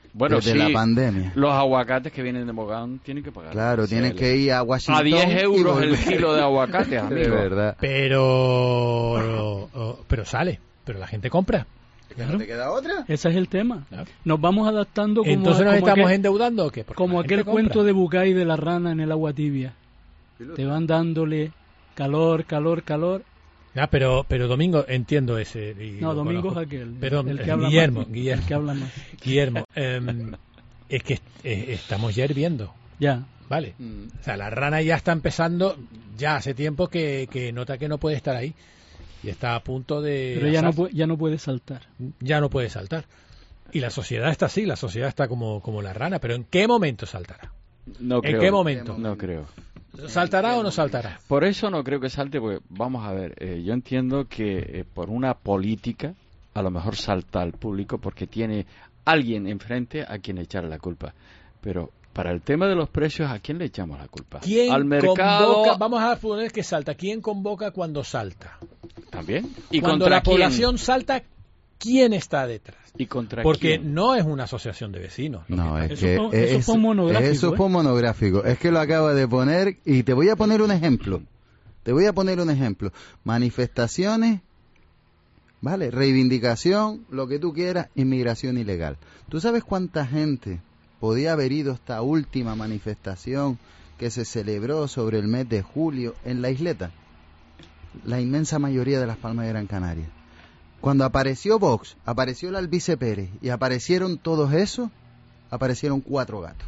Bueno, desde sí, la pandemia. Los aguacates que vienen de Mogán tienen que pagar. Claro, tienen que ir a Washington. A diez euros el volver. kilo de aguacate, amigo. De verdad. Pero, pero sale, pero la gente compra. ¿No te queda otra? Ese es el tema. Nos vamos adaptando como Entonces nos como estamos aquel, endeudando ¿o qué? Porque como la gente aquel compra. cuento de Bucay de la rana en el agua tibia. Te van dándole calor, calor, calor. Ah, pero, pero Domingo, entiendo ese. Y No, lo Domingo conozco. es aquel. Perdón, el que habla Guillermo, más. Guillermo. El que habla más. Guillermo, eh, es que eh, estamos ya hirviendo. Ya. Vale. O sea, la rana ya está empezando, ya hace tiempo que, que nota que no puede estar ahí. Y está a punto de... Pero ya no, puede, ya no puede saltar. Ya no puede saltar. Y la sociedad está así, la sociedad está como, como la rana. Pero ¿en qué momento saltará? No ¿En creo, qué momento? No creo. ¿Saltará o no saltará? Por eso no creo que salte, porque vamos a ver, eh, yo entiendo que eh, por una política a lo mejor salta al público porque tiene alguien enfrente a quien echarle la culpa. Pero para el tema de los precios, ¿a quién le echamos la culpa? ¿Quién al mercado. convoca? Vamos a poner que salta. ¿Quién convoca cuando salta? También. ¿Y cuando contra la quién? población salta, ¿quién está detrás? ¿Y contra Porque quién? no es una asociación de vecinos. No, es Eso que fue- eso es- fue un monográfico, Eso ¿eh? fue un monográfico. Es que lo acaba de poner y te voy a poner un ejemplo. Te voy a poner un ejemplo. Manifestaciones, vale, reivindicación, lo que tú quieras, inmigración ilegal. ¿Tú sabes cuánta gente podía haber ido a esta última manifestación que se celebró sobre el mes de julio en la isleta? La inmensa mayoría de las Palmas de Gran Canaria. Cuando apareció Vox, apareció el Albice Pérez y aparecieron todos esos, aparecieron cuatro gatos.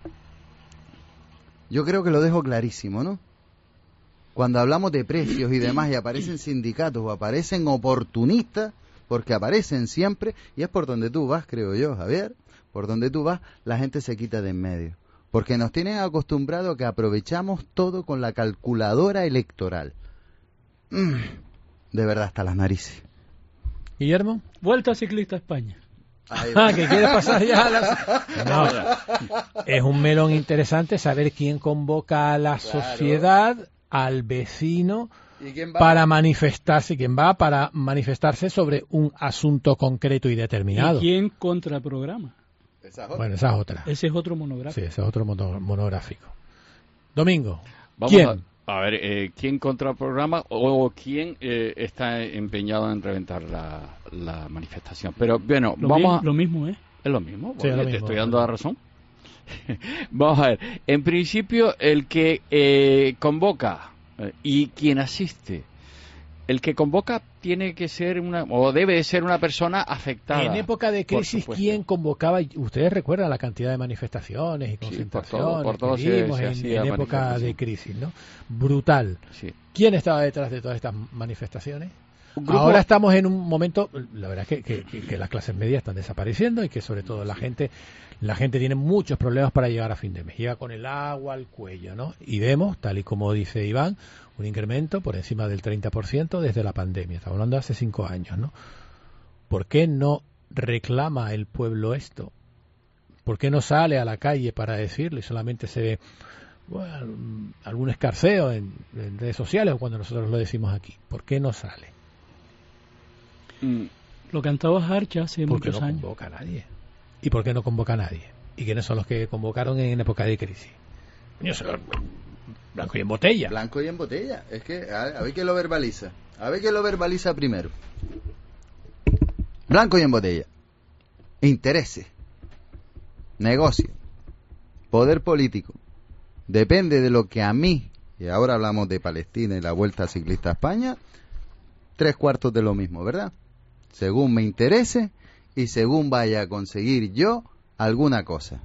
Yo creo que lo dejo clarísimo, ¿no? Cuando hablamos de precios y demás y aparecen sindicatos o aparecen oportunistas, porque aparecen siempre, y es por donde tú vas, creo yo, Javier, por donde tú vas, la gente se quita de en medio. Porque nos tienen acostumbrado a que aprovechamos todo con la calculadora electoral. Mm, de verdad, hasta las narices. Guillermo. Vuelta Ciclista a España. Ah, que quieres pasar ya a las... No, es un melón interesante saber quién convoca a la sociedad, al vecino, ¿Y quién va? para manifestarse, quién va para manifestarse sobre un asunto concreto y determinado. ¿Y quién contraprograma? Esa es otra. Bueno, esa es otra. Ese es otro monográfico. Sí, ese es otro mono- monográfico. Domingo. Vamos ¿Quién? A, a ver, eh, ¿quién contraprograma o quién eh, está empeñado en reventar la, la manifestación? Pero bueno, Lo, vamos mi- a... lo mismo, ¿eh? Es lo mismo, Sí, bueno, es lo te mismo. estoy dando la razón. Vamos a ver, en principio el que eh, convoca eh, y quien asiste, el que convoca tiene que ser una, o debe de ser una persona afectada. En época de por crisis, supuesto. ¿quién convocaba? Ustedes recuerdan la cantidad de manifestaciones y Sí, por concentraciones todo- por todo que se- vimos se en, hacía en época manifestación. de crisis, ¿no? Brutal. Sí. ¿Quién estaba detrás de todas estas manifestaciones? Un grupo- Ahora estamos en un momento, la verdad es que, que, que- que las clases medias están desapareciendo y que sobre todo la gente la gente tiene muchos problemas para llegar a fin de mes. Llega con el agua al cuello, ¿no? Y vemos, tal y como dice Iván, un incremento por encima del treinta por ciento desde la pandemia. Estamos hablando de hace cinco años, ¿no? ¿Por qué no reclama el pueblo esto? ¿Por qué no sale a la calle para decirlo y solamente se ve bueno, algún escarceo en, en redes sociales o cuando nosotros lo decimos aquí? ¿Por qué no sale? Mm, Lo cantaba Harcha hace Porque muchos no años. convoca a nadie. ¿Y por qué no convoca a nadie? ¿Y quiénes son los que convocaron en época de crisis? Coño, son blanco y en botella. Blanco y en botella. Es que, a, a ver quién lo verbaliza. A ver quién lo verbaliza primero. Blanco y en botella. Intereses. Negocio. Poder político. Depende de lo que a mí, y ahora hablamos de Palestina y la Vuelta Ciclista a España, tres cuartos de lo mismo, ¿verdad? Según me interese y según vaya a conseguir yo alguna cosa.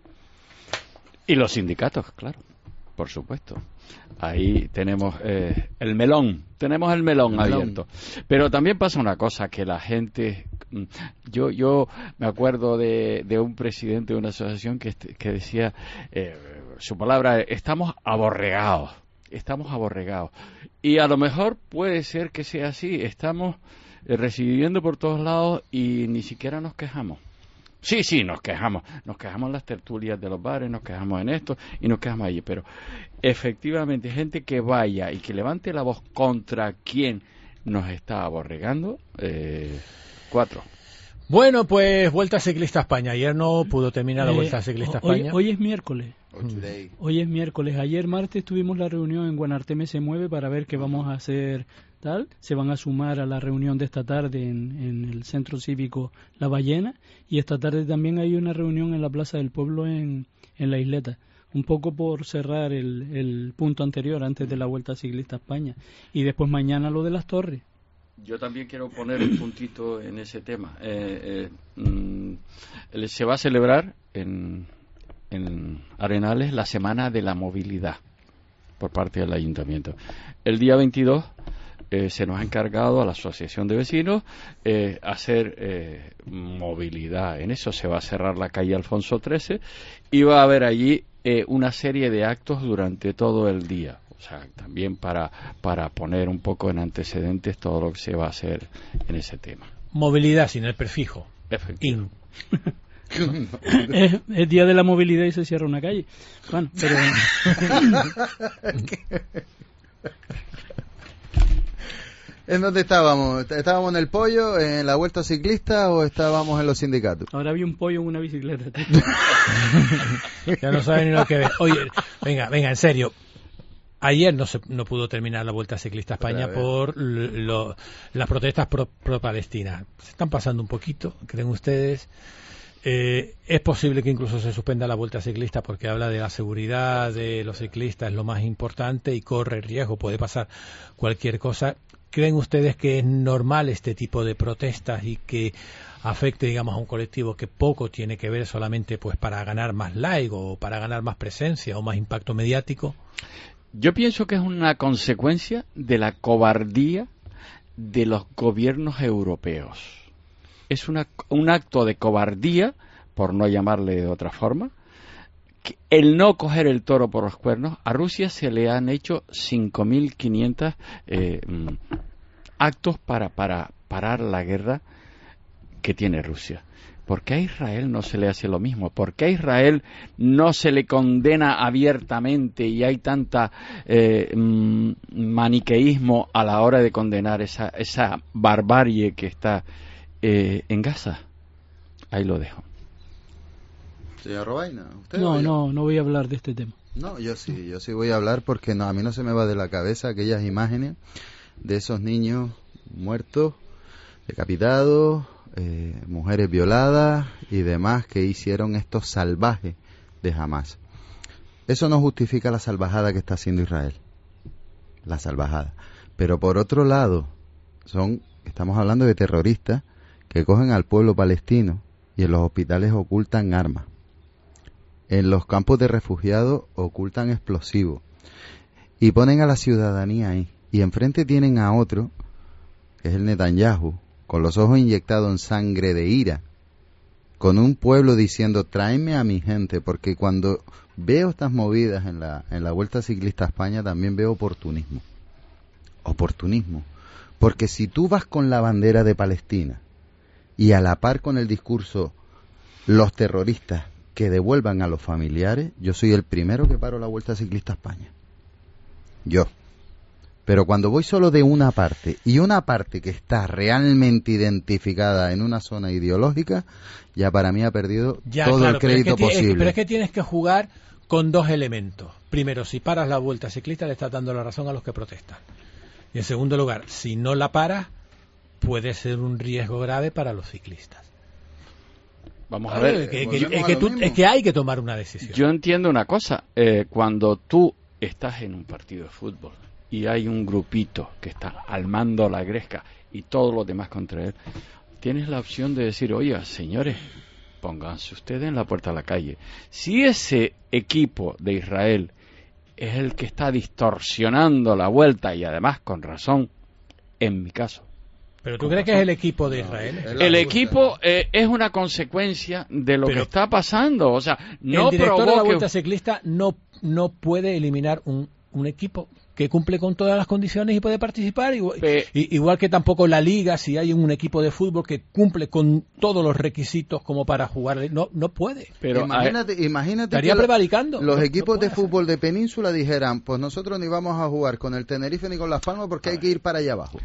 Y los sindicatos, claro, por supuesto. Ahí tenemos eh, el melón, tenemos el melón El melón. abierto. Pero también pasa una cosa, que la gente... mm, Yo yo me acuerdo de, de un presidente de una asociación que, este- que decía, eh, su palabra, estamos aborregados, estamos aborregados. Y a lo mejor puede ser que sea así, estamos eh, recibiendo por todos lados y ni siquiera nos quejamos. Sí, sí, nos quejamos. Nos quejamos en las tertulias de los bares, nos quejamos en esto y nos quejamos allí. Pero efectivamente, gente que vaya y que levante la voz contra quien nos está aborregando, eh, cuatro. Bueno, pues Vuelta Ciclista España. Ayer no pudo terminar la Eh, Vuelta Ciclista hoy, España. hoy es miércoles. Today. Hoy es miércoles. Ayer martes tuvimos la reunión en Guanarteme se mueve para ver qué vamos a hacer tal. Se van a sumar a la reunión de esta tarde en, en el Centro Cívico La Ballena, y esta tarde también hay una reunión en la Plaza del Pueblo en, en La Isleta. Un poco por cerrar el, el punto anterior antes de la Vuelta Ciclista España. Y después mañana lo de las Torres. Yo también quiero poner un puntito en ese tema. Eh, eh, mm, se va a celebrar en, en Arenales la Semana de la Movilidad por parte del Ayuntamiento. El día veintidós eh, se nos ha encargado a la Asociación de Vecinos eh, hacer eh, movilidad. En eso se va a cerrar la calle Alfonso trece y va a haber allí eh, una serie de actos durante todo el día. O sea, también para, para poner un poco en antecedentes todo lo que se va a hacer en ese tema. Movilidad sin el prefijo. Efectivo. es, es día de la movilidad y se cierra una calle. Bueno, pero... ¿En dónde estábamos? ¿Estábamos en el pollo, en la Vuelta Ciclista o estábamos en los sindicatos? Ahora había un pollo en una bicicleta. Ya no saben ni lo que ven. Oye, venga, venga, en serio. Ayer no se no pudo terminar la Vuelta Ciclista España por lo, las protestas pro, pro Palestina. Se están pasando un poquito, ¿creen ustedes? Eh, es posible que incluso se suspenda la Vuelta Ciclista porque habla de la seguridad de los ciclistas, es lo más importante y corre riesgo, puede pasar cualquier cosa. ¿Creen ustedes que es normal este tipo de protestas y que afecte, digamos, a un colectivo que poco tiene que ver solamente pues para ganar más like o para ganar más presencia o más impacto mediático? Yo pienso que es una consecuencia de la cobardía de los gobiernos europeos. Es una, un acto de cobardía, por no llamarle de otra forma, que el no coger el toro por los cuernos. A Rusia se le han hecho cinco mil quinientos eh, actos para, para parar la guerra que tiene Rusia. ¿Por qué a Israel no se le hace lo mismo? ¿Por qué a Israel no se le condena abiertamente y hay tanta eh, maniqueísmo a la hora de condenar esa, esa barbarie que está eh, en Gaza? Ahí lo dejo. Señor Robaina, ¿usted No, o yo? no, no voy a hablar de este tema. No, yo sí, yo sí voy a hablar porque no, a mí no se me va de la cabeza aquellas imágenes de esos niños muertos, decapitados, Eh, mujeres violadas y demás que hicieron estos salvajes de Hamas. Eso no justifica la salvajada que está haciendo Israel, la salvajada. Pero por otro lado, son, estamos hablando de terroristas que cogen al pueblo palestino y en los hospitales ocultan armas. En los campos de refugiados ocultan explosivos y ponen a la ciudadanía ahí. Y enfrente tienen a otro, que es el Netanyahu, con los ojos inyectados en sangre de ira, con un pueblo diciendo tráeme a mi gente, porque cuando veo estas movidas en la, en la Vuelta Ciclista España también veo oportunismo, oportunismo, porque si tú vas con la bandera de Palestina y a la par con el discurso los terroristas que devuelvan a los familiares, yo soy el primero que paro la Vuelta Ciclista España, yo. Pero cuando voy solo de una parte, y una parte que está realmente identificada en una zona ideológica, ya para mí ha perdido ya, todo claro, el crédito pero es que, posible. es, pero es que tienes que jugar con dos elementos. Primero, si paras la Vuelta Ciclista, le estás dando la razón a los que protestan. Y en segundo lugar, si no la paras, puede ser un riesgo grave para los ciclistas. Vamos a ver. Es que, que, es, que tú, es que hay que tomar una decisión. Yo entiendo una cosa. Eh, cuando tú estás en un partido de fútbol y hay un grupito que está al mando la gresca y todos los demás contra él, tienes la opción de decir, oiga, señores, pónganse ustedes en la puerta de la calle. Si ese equipo de Israel es el que está distorsionando la vuelta, y además con razón, en mi caso. ¿Pero tú crees que es el equipo de Israel? El equipo eh, es una consecuencia de lo Pero que está pasando. O sea, no el director de la provoque... Vuelta Ciclista no, no puede eliminar un, un equipo que cumple con todas las condiciones y puede participar, igual, Pe- y, igual que tampoco la liga, si hay un equipo de fútbol que cumple con todos los requisitos como para jugar, no no puede. Pero imagínate, imagínate estaría que la- prevaricando. los No- no equipos puede de fútbol de Península dijeran, pues nosotros ni vamos a jugar con el Tenerife ni con Las Palmas porque hay que ir para allá abajo.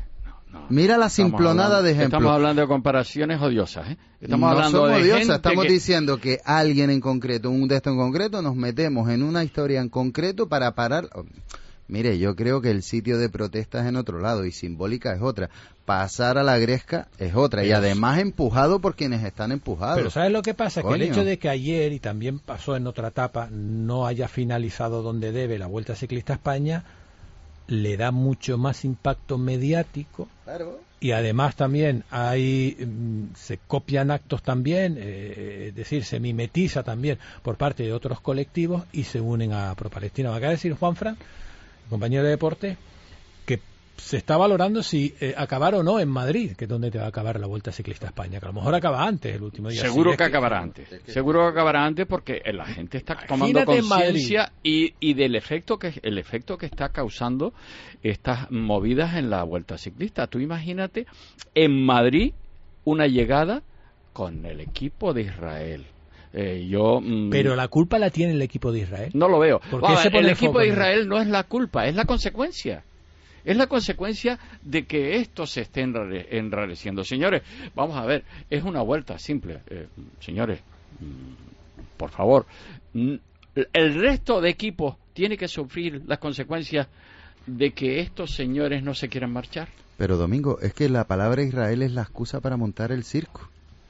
no. Mira la simplonada hablando, de ejemplo. Estamos hablando de comparaciones odiosas, ¿eh? Estamos no hablando son de odiosas, gente estamos que... diciendo que alguien en concreto, un de estos en concreto, nos metemos en una historia en concreto para parar. Mire, yo creo que el sitio de protesta es en otro lado y simbólica es otra. Pasar a la Gresca es otra. Pero, y además empujado por quienes están empujados. Pero ¿sabes lo que pasa? Coño. Que el hecho de que ayer, y también pasó en otra etapa, no haya finalizado donde debe la Vuelta Ciclista a España, le da mucho más impacto mediático. Claro. Y además también hay se copian actos también, eh, es decir, se mimetiza también por parte de otros colectivos y se unen a Pro-Palestina. Me acaba de decir Juanfran, compañero de deporte, que se está valorando si eh, acabar o no en Madrid, que es donde te va a acabar la Vuelta Ciclista a España, que a lo mejor acaba antes el último día. Seguro sí, que, que acabará antes, seguro que acabará antes porque la gente está tomando Imagínate conciencia y, y del efecto que el efecto que está causando estas movidas en la Vuelta Ciclista. Tú imagínate en Madrid una llegada con el equipo de Israel. Eh, yo, mm, pero la culpa la tiene el equipo de Israel. No lo veo. ¿Por qué Ah, se pone el el equipo foco de en Israel no es la culpa, es la consecuencia. Es la consecuencia de que esto se esté enrare- enrareciendo. Señores, vamos a ver, es una vuelta simple. Eh, señores, mm, por favor, mm, el resto de equipos tiene que sufrir las consecuencias de que estos señores no se quieran marchar. Pero Domingo, es que la palabra Israel es la excusa para montar el circo.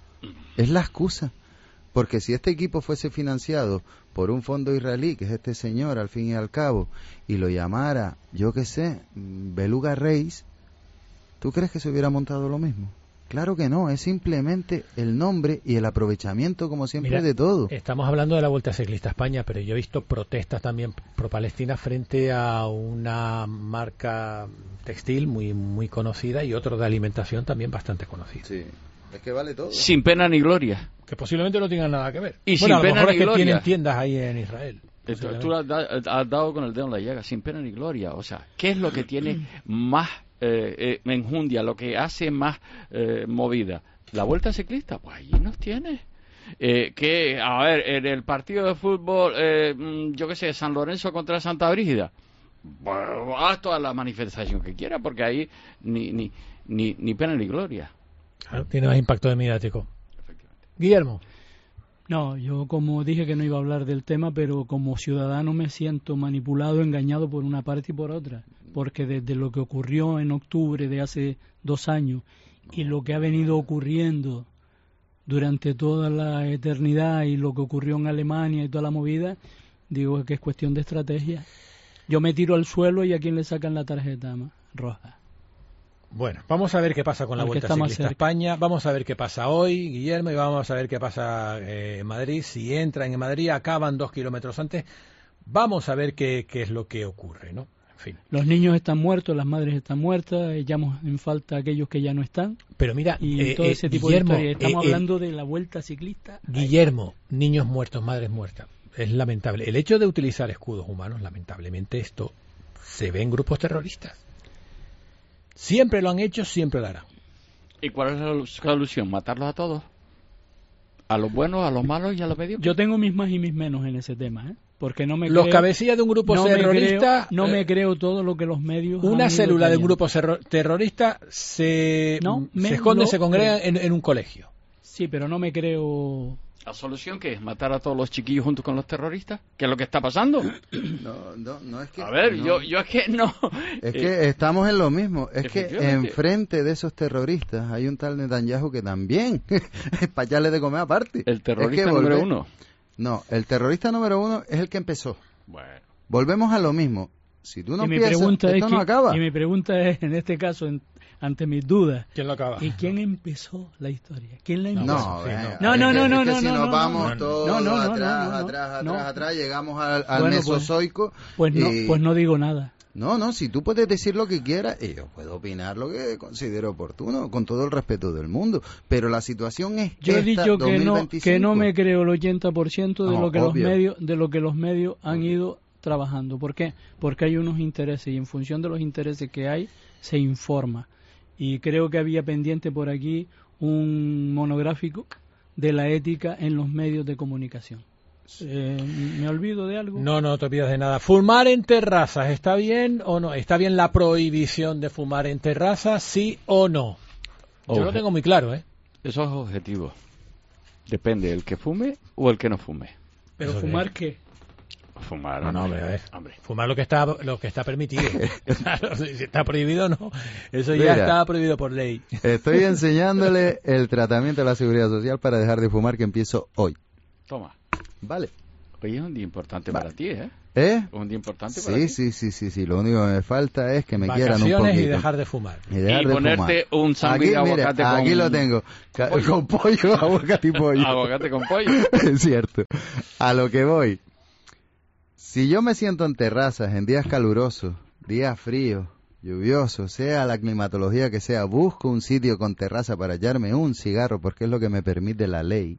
Es la excusa. Porque si este equipo fuese financiado por un fondo israelí, que es este señor al fin y al cabo, y lo llamara, yo qué sé, Beluga Reis, ¿tú crees que se hubiera montado lo mismo? Claro que no, es simplemente el nombre y el aprovechamiento, como siempre, Mira, de todo. Estamos hablando de la Vuelta Ciclista a España, pero yo he visto protestas también pro-Palestina frente a una marca textil muy muy conocida y otro de alimentación también bastante conocido. Sí. Es que vale todo. Sin pena ni gloria. Que posiblemente no tengan nada que ver. Y bueno, sin a lo pena mejor ni es que gloria. tienen tiendas ahí en Israel. Tú, tú has, has dado con el dedo en la llaga, sin pena ni gloria. O sea, ¿qué es lo que tiene más eh, eh, enjundia, lo que hace más eh, movida? La Vuelta Ciclista, pues allí nos tiene. Eh, que, a ver, en el partido de fútbol, eh, yo qué sé, San Lorenzo contra Santa Brígida, bueno, haz toda la manifestación que quiera, porque ahí ni, ni, ni, ni pena ni gloria. Claro, tiene más impacto de mediático. Guillermo. No, yo como dije que no iba a hablar del tema, pero como ciudadano me siento manipulado, engañado por una parte y por otra, porque desde lo que ocurrió en octubre de hace dos años y lo que ha venido ocurriendo durante toda la eternidad y lo que ocurrió en Alemania y toda la movida, digo que es cuestión de estrategia. Yo me tiro al suelo y a quién le sacan la tarjeta más roja. Bueno, vamos a ver qué pasa con la Vuelta Ciclista a España, vamos a ver qué pasa hoy, Guillermo, y vamos a ver qué pasa eh, en Madrid. Si entran en Madrid, acaban dos kilómetros antes, vamos a ver qué, qué es lo que ocurre, ¿no? En fin. Los niños están muertos, las madres están muertas, echamos en falta a aquellos que ya no están. Pero mira, y eh, todo eh, ese tipo Guillermo, de historias. Estamos eh, hablando eh, de la Vuelta Ciclista. Guillermo, niños muertos, madres muertas. Es lamentable. El hecho de utilizar escudos humanos, lamentablemente, esto se ve en grupos terroristas. Siempre lo han hecho, siempre lo harán. ¿Y cuál es la solución? ¿Matarlos a todos? ¿A los buenos, a los malos y a los medios? Yo tengo mis más y mis menos en ese tema, ¿eh? Porque no me los creo, cabecillas de un grupo no terrorista... Me creo, no eh, me creo todo lo que los medios... Una han célula de un ido grupo terrorista se, no, se esconde, no, se congrega en, en un colegio. Sí, pero no me creo... ¿La solución qué es? ¿Matar a todos los chiquillos junto con los terroristas? ¿Qué es lo que está pasando? No, no, no es que... A ver, no, yo, yo es que no... Es que estamos en lo mismo. Es que Efectivamente. enfrente de esos terroristas hay un tal Netanyahu que también es para echarle de comer aparte. El terrorista es que número volve... uno. No, el terrorista número uno es el que empezó. Bueno. Volvemos a lo mismo. Si tú no y mi empiezas, pregunta esto es no que, acaba. Y mi pregunta es, en este caso, en, ante mis dudas, ¿quién lo acaba? ¿Y quién empezó la historia? ¿Quién la empezó? No, sí, no, no, no, es no, que no, si no, nos no, vamos no, todos no, no, no, atrás, no, no, atrás, no. atrás, atrás, llegamos al, al bueno, Mesozoico. Pues, pues, no, y... pues no digo nada. No, no, si tú puedes decir lo que quieras, y yo puedo opinar lo que considero oportuno, con todo el respeto del mundo, pero la situación es yo he esta, dicho que dos mil no, veinticinco. que no me creo el ochenta por ciento de No, lo que los obvio. medios de lo que los medios han ido trabajando. ¿Por qué? Porque hay unos intereses y en función de los intereses que hay se informa. Y creo que había pendiente por aquí un monográfico de la ética en los medios de comunicación. Eh, ¿Me olvido de algo? No, no te olvidas de nada. ¿Fumar en terrazas está bien o no? ¿Está bien la prohibición de fumar en terrazas, sí o no? Yo Oje. lo tengo muy claro, ¿eh? Eso es objetivo. Depende el que fume o el que no fume. ¿Pero Eso fumar es. qué? Fumar, No, no, hombre. a ver. Hombre. Fumar lo que está lo que está permitido. Claro, si está prohibido, no. Eso ya Mira, está prohibido por ley. Estoy enseñándole el tratamiento de la Seguridad Social para dejar de fumar que empiezo hoy. Toma. Vale. Hoy es un día importante Vale. para ti, ¿eh? ¿Eh? Un día importante para Sí, ti. sí, sí, sí, sí. Lo único que me falta es que me quieran un Vacaciones poquito. y dejar de fumar. Y, dejar Y de ponerte fumar. un sándwich de Aquí, mira, aguacate con- aquí lo tengo. Ca- pollo. Con pollo, aguacate y pollo. Aguacate con pollo. Es cierto. A lo que voy. Si yo me siento en terrazas en días calurosos, días fríos, lluviosos, sea la climatología que sea, busco un sitio con terraza para echarme un cigarro porque es lo que me permite la ley.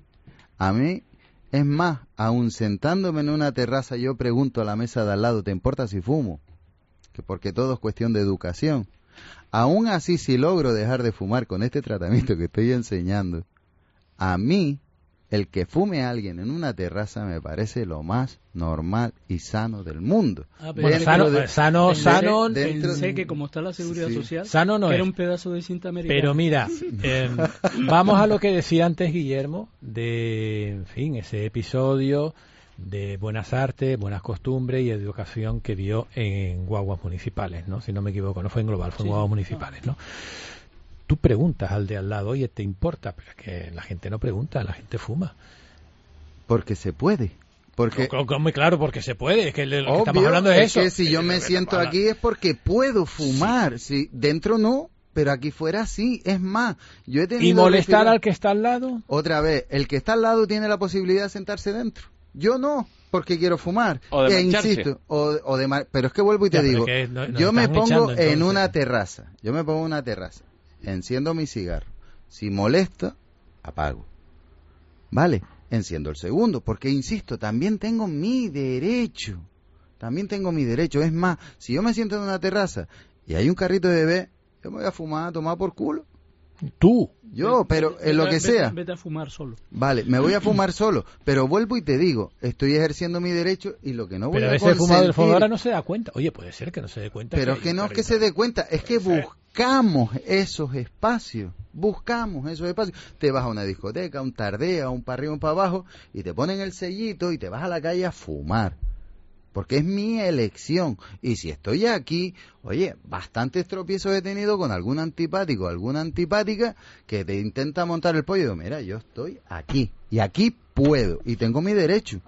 A mí, es más, aun sentándome en una terraza, yo pregunto a la mesa de al lado, ¿te importa si fumo? Que porque todo es cuestión de educación. Aún así, si logro dejar de fumar con este tratamiento que estoy enseñando, a mí, el que fume a alguien en una terraza me parece lo más normal y sano del mundo. Ah, Bueno, pensé sano, que- sano, pensé- sano, Pensé dentro- que como está la seguridad Sí. social, Sano no que era es. un pedazo de cinta americana. Pero mira, eh, vamos a lo que decía antes Guillermo, de, en fin, ese episodio de buenas artes, buenas costumbres y educación que vio en guaguas municipales, ¿no? Si no me equivoco, no fue en global, fue en Sí, guaguas sí. municipales, ¿no? Tú preguntas al de al lado, oye, ¿te importa? Pero es que la gente no pregunta, la gente fuma. Porque se puede. Porque Co- co- Muy claro, porque se puede, es que lo que obvio, estamos hablando es, es eso. que si yo Eh, me eh, siento habla- aquí es porque puedo fumar. Si dentro no, pero aquí fuera sí. Es más, yo he tenido ¿Y molestar refilar- al que está al lado? Otra vez, el que está al lado tiene la posibilidad de sentarse dentro. Yo no, porque quiero fumar. O de e marcharse. insisto, o, o de mar- pero es que vuelvo y te Ya, pero digo, es que no- nos yo me están pongo echando, en entonces. una terraza, yo me pongo en una terraza, enciendo mi cigarro. Si molesta, apago. Vale, enciendo el segundo, porque insisto, también tengo mi derecho. También tengo mi derecho. Es más, si yo me siento en una terraza y hay un carrito de bebé, yo me voy a fumar, a tomar por culo. Tú. Yo, pero en lo que Vete- sea. Vete a fumar solo. Vale, me voy a fumar solo, pero vuelvo y te digo, estoy ejerciendo mi derecho y lo que no voy Pero a ese fumador, el consentir- fumadora no se da cuenta. Oye, puede ser que no se dé cuenta. pero es que no es que se dé cuenta, es que buscamos esos espacios, buscamos esos espacios. Te vas a una discoteca, un tardea, un para arriba, un para abajo, y te ponen el sellito y te vas a la calle a fumar. Porque es mi elección. Y si estoy aquí, oye, bastantes tropiezos he tenido con algún antipático, alguna antipática que te intenta montar el pollo. Y digo, mira, yo estoy aquí. Y aquí puedo. Y tengo mi derecho.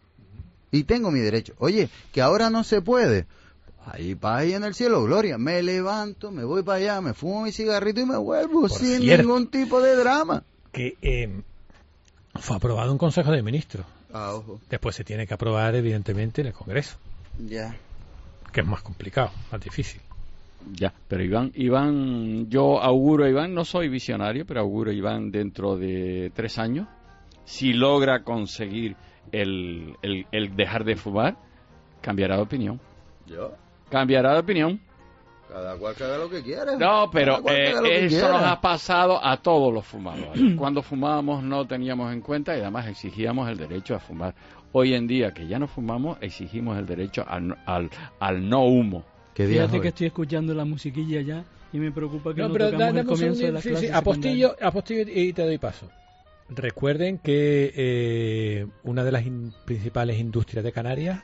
Y tengo mi derecho. Oye, que ahora no se puede. Ahí paz ahí en el cielo, gloria. Me levanto, me voy para allá, me fumo mi cigarrito y me vuelvo Por sin cierto. ningún tipo de drama. Que eh, fue aprobado en Consejo de Ministros. Ah, ojo. Después se tiene que aprobar, evidentemente, en el Congreso, Ya. que es más complicado, más difícil. Ya, pero Iván, Iván, yo auguro a Iván, no soy visionario, pero auguro a Iván dentro de tres años, si logra conseguir el, el, el dejar de fumar, cambiará de opinión. Yo. Cambiará de opinión. Cada cual que haga lo que quiera. No, pero Cada cual que eh, haga lo que eso quiera. nos ha pasado a todos los fumadores. Cuando fumábamos no teníamos en cuenta y además exigíamos el derecho a fumar. Hoy en día que ya no fumamos, exigimos el derecho al, al, al no humo. ¿Qué día Fíjate hoy? que estoy escuchando la musiquilla ya y me preocupa que no, No, pero tocamos dame el un comienzo de segundito, las sí, clases sí, apostillo, apostillo y te doy paso. Recuerden que eh, una de las in- principales industrias de Canarias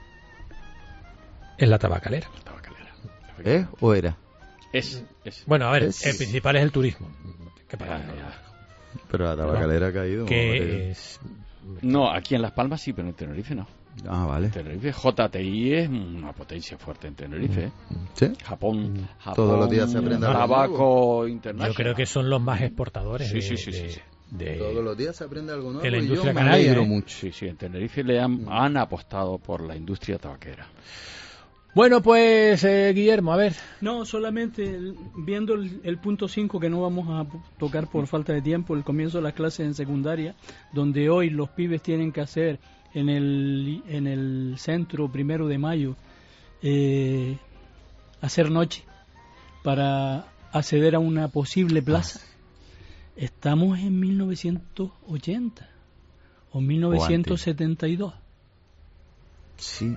es la tabacalera. ¿Eh? ¿O era? Es, es. Bueno, a ver, Es- el principal es el turismo. ¿Qué pasa? Ya, ya. Pero la tabacalera ha caído. Que hombre. es, No, aquí en Las Palmas sí, pero en Tenerife no. Ah, vale. Tenerife, J T I es una potencia fuerte en Tenerife. ¿eh? ¿Sí? Japón, Japón, Todos los días se aprende algo tabaco internacional. yo creo que son los más exportadores Sí, de, sí, sí, de- sí, sí. de- Todos los días se aprende algo nuevo. de la y yo industria me canaria, alegro ¿eh? mucho. Sí, sí, en Tenerife le han, han apostado por la industria tabaquera. Bueno, pues eh, Guillermo, a ver. No, solamente el- viendo el, el punto cinco que no vamos a tocar por falta de tiempo, el comienzo de las clases en secundaria, donde hoy los pibes tienen que hacer en el, en el centro primero de mayo, eh, hacer noche para acceder a una posible plaza. Estamos en mil novecientos ochenta. o mil novecientos setenta y dos. Sí.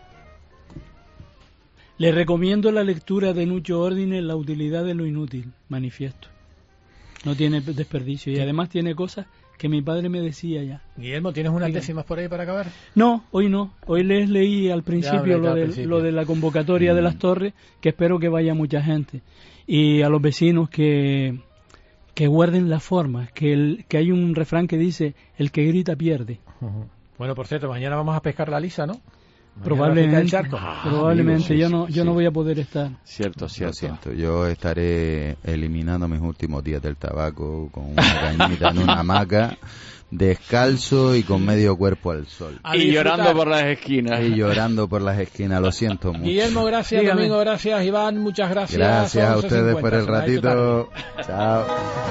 Le recomiendo la lectura de Nucho Ordine, La utilidad de lo inútil, manifiesto. No tiene desperdicio y además tiene cosas que mi padre me decía ya. Guillermo, ¿tienes unas décimas por ahí para acabar? No, hoy no. Hoy les leí al principio, lo, al de, principio. lo de la convocatoria mm. de las torres, que espero que vaya mucha gente. Y a los vecinos que, que guarden las formas, que, el, que hay un refrán que dice, el que grita pierde. Uh-huh. Bueno, por cierto, mañana vamos a pescar la lisa, ¿no? Mañana probablemente, charco. Ah, probablemente. Amigo, sí, yo no, yo sí. no voy a poder estar. Cierto, cierto. Lo siento, yo estaré eliminando mis últimos días del tabaco con una cañita en una hamaca, descalzo y con medio cuerpo al sol. A y disfrutar. llorando por las esquinas. Y llorando por las esquinas, lo siento mucho. Guillermo, gracias. Dígame. Domingo, gracias. Iván, muchas gracias. Gracias a ustedes por el ratito. Chao.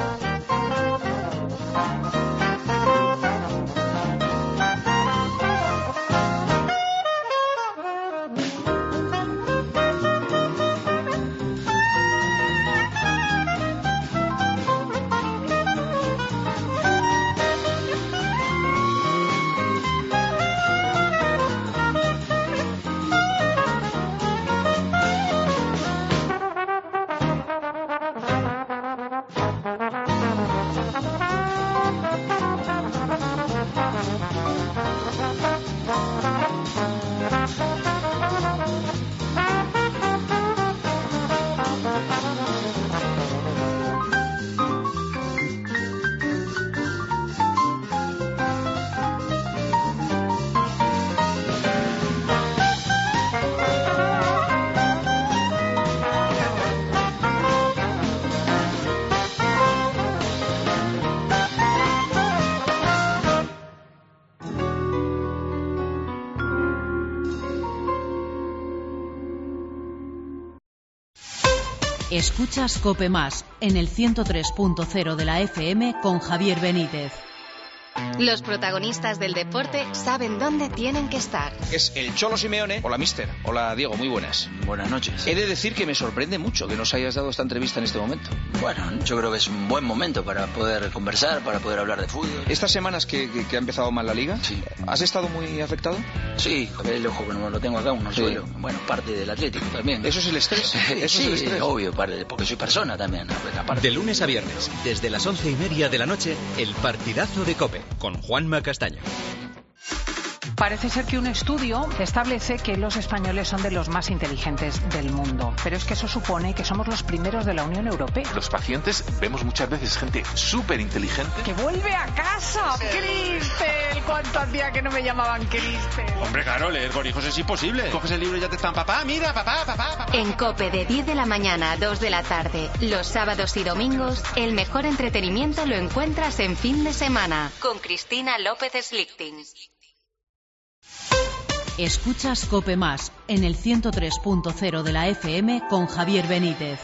Escuchas COPE Más en el ciento tres punto cero de la F M con Javier Benítez. Los protagonistas del deporte saben dónde tienen que estar. Es el Cholo Simeone. Hola, mister. Hola, Diego. Muy buenas. Buenas noches. He de decir que me sorprende mucho que nos hayas dado esta entrevista en este momento. Bueno, yo creo que es un buen momento para poder conversar, para poder hablar de fútbol. ¿Estas semanas que, que, que ha empezado mal la Liga? Sí. ¿Has estado muy afectado? Sí, el ojo que no lo tengo acá, un orzuelo. Sí. Bueno, parte del Atlético también. ¿Eso es el estrés? ¿Eso sí, es el estrés? Obvio, porque soy persona también. De lunes a viernes, desde las once y media de la noche, el partidazo de COPE, con Juanma Castaño. Parece ser que un estudio establece que los españoles son de los más inteligentes del mundo, pero es que eso supone que somos los primeros de la Unión Europea. Los pacientes vemos muchas veces gente súper inteligente que vuelve a casa. Cristel, ¿cuánto hacía que no me llamaban Cristel? Hombre, claro, leer con hijos es imposible. Coges el libro y ya te están, papá, mira, papá, papá, papá. En COPE de diez de la mañana a dos de la tarde, los sábados y domingos, el mejor entretenimiento lo encuentras en fin de semana con Cristina López Slichting. Escuchas COPE Más en el ciento tres punto cero de la F M con Javier Benítez.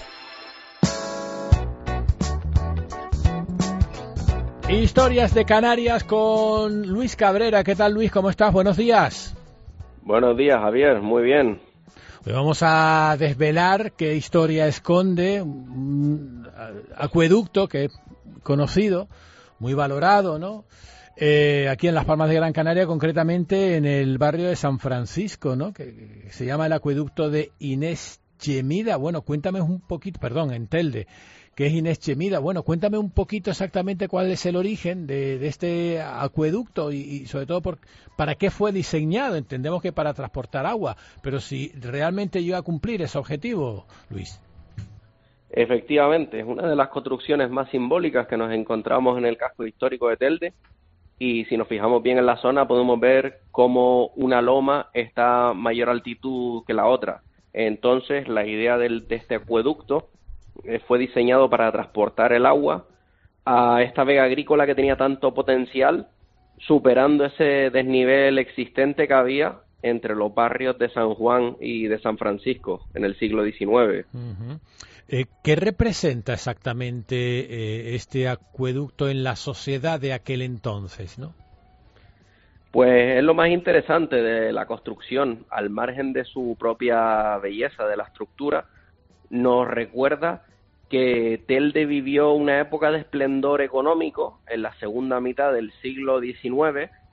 Historias de Canarias con Luis Cabrera. ¿Qué tal, Luis? ¿Cómo estás? Buenos días. Buenos días, Javier. Muy bien. Hoy vamos a desvelar qué historia esconde un acueducto que he conocido, muy valorado, ¿no? Eh, aquí en Las Palmas de Gran Canaria, concretamente en el barrio de San Francisco, ¿no? Que, que se llama el acueducto de Inés Chemida. Bueno, cuéntame un poquito, perdón, en Telde, que es Inés Chemida. Bueno, cuéntame un poquito exactamente cuál es el origen de, de este acueducto y, y sobre todo por, para qué fue diseñado. Entendemos que para transportar agua, pero si realmente iba a cumplir ese objetivo, Luis. Efectivamente, es una de las construcciones más simbólicas que nos encontramos en el casco histórico de Telde. Y si nos fijamos bien en la zona podemos ver cómo una loma está a mayor altitud que la otra. Entonces la idea del, de este acueducto eh, fue diseñado para transportar el agua a esta vega agrícola que tenía tanto potencial, superando ese desnivel existente que había entre los barrios de San Juan y de San Francisco en el siglo diecinueve. Uh-huh. Eh, ¿Qué representa exactamente eh, este acueducto en la sociedad de aquel entonces, no? Pues es lo más interesante de la construcción, al margen de su propia belleza, de la estructura, nos recuerda que Telde vivió una época de esplendor económico en la segunda mitad del siglo diecinueve,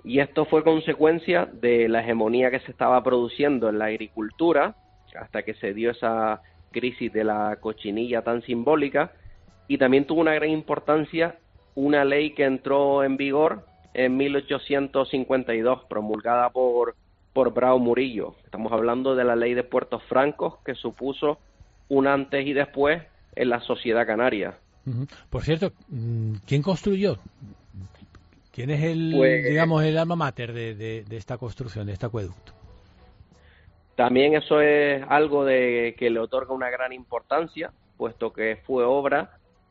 Y esto fue consecuencia de la hegemonía que se estaba produciendo en la agricultura, hasta que se dio esa crisis de la cochinilla tan simbólica, y también tuvo una gran importancia una ley que entró en vigor en mil ochocientos cincuenta y dos, promulgada por, por Bravo Murillo. Estamos hablando de la ley de Puertos Francos, que supuso un antes y después en la sociedad canaria. Uh-huh. Por cierto, ¿quién construyó? ¿Quién es el, pues, digamos, el alma mater de, de, de esta construcción, de este acueducto? También eso es algo de que le otorga una gran importancia, puesto que fue obra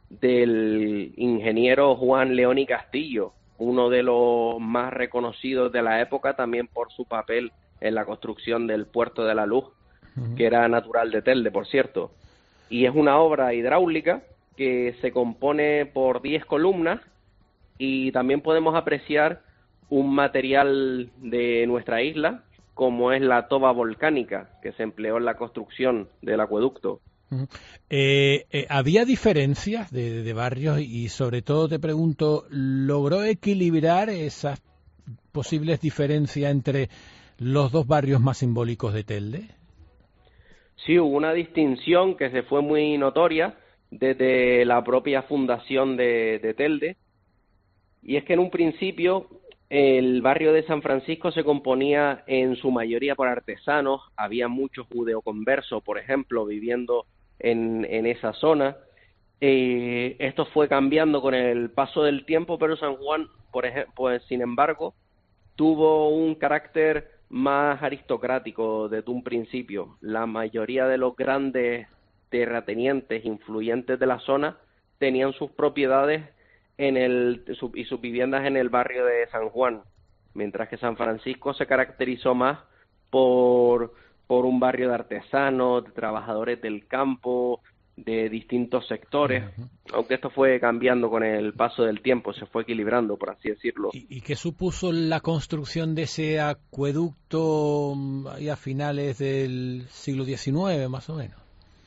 del ingeniero Juan León y Castillo, uno de los más reconocidos de la época, también por su papel en la construcción del Puerto de la Luz, uh-huh. que era natural de Telde, por cierto. Y es una obra hidráulica que se compone por diez columnas, y también podemos apreciar un material de nuestra isla, como es la toba volcánica, que se empleó en la construcción del acueducto. Uh-huh. Eh, eh, ¿Había diferencias de, de barrios? Y sobre todo te pregunto, ¿logró equilibrar esas posibles diferencias entre los dos barrios más simbólicos de Telde? Sí, hubo una distinción que se fue muy notoria desde la propia fundación de, de Telde, y es que en un principio el barrio de San Francisco se componía en su mayoría por artesanos, había muchos judeoconversos, por ejemplo, viviendo en, en esa zona. Eh, esto fue cambiando con el paso del tiempo, pero San Juan, por ejemplo, pues, sin embargo, tuvo un carácter más aristocrático desde un principio. La mayoría de los grandes terratenientes influyentes de la zona tenían sus propiedades en el y sus viviendas en el barrio de San Juan, mientras que San Francisco se caracterizó más por, por un barrio de artesanos, de trabajadores del campo, de distintos sectores, uh-huh. aunque esto fue cambiando con el paso del tiempo, se fue equilibrando, por así decirlo. ¿Y, y qué supuso la construcción de ese acueducto ahí a finales del siglo diecinueve, más o menos?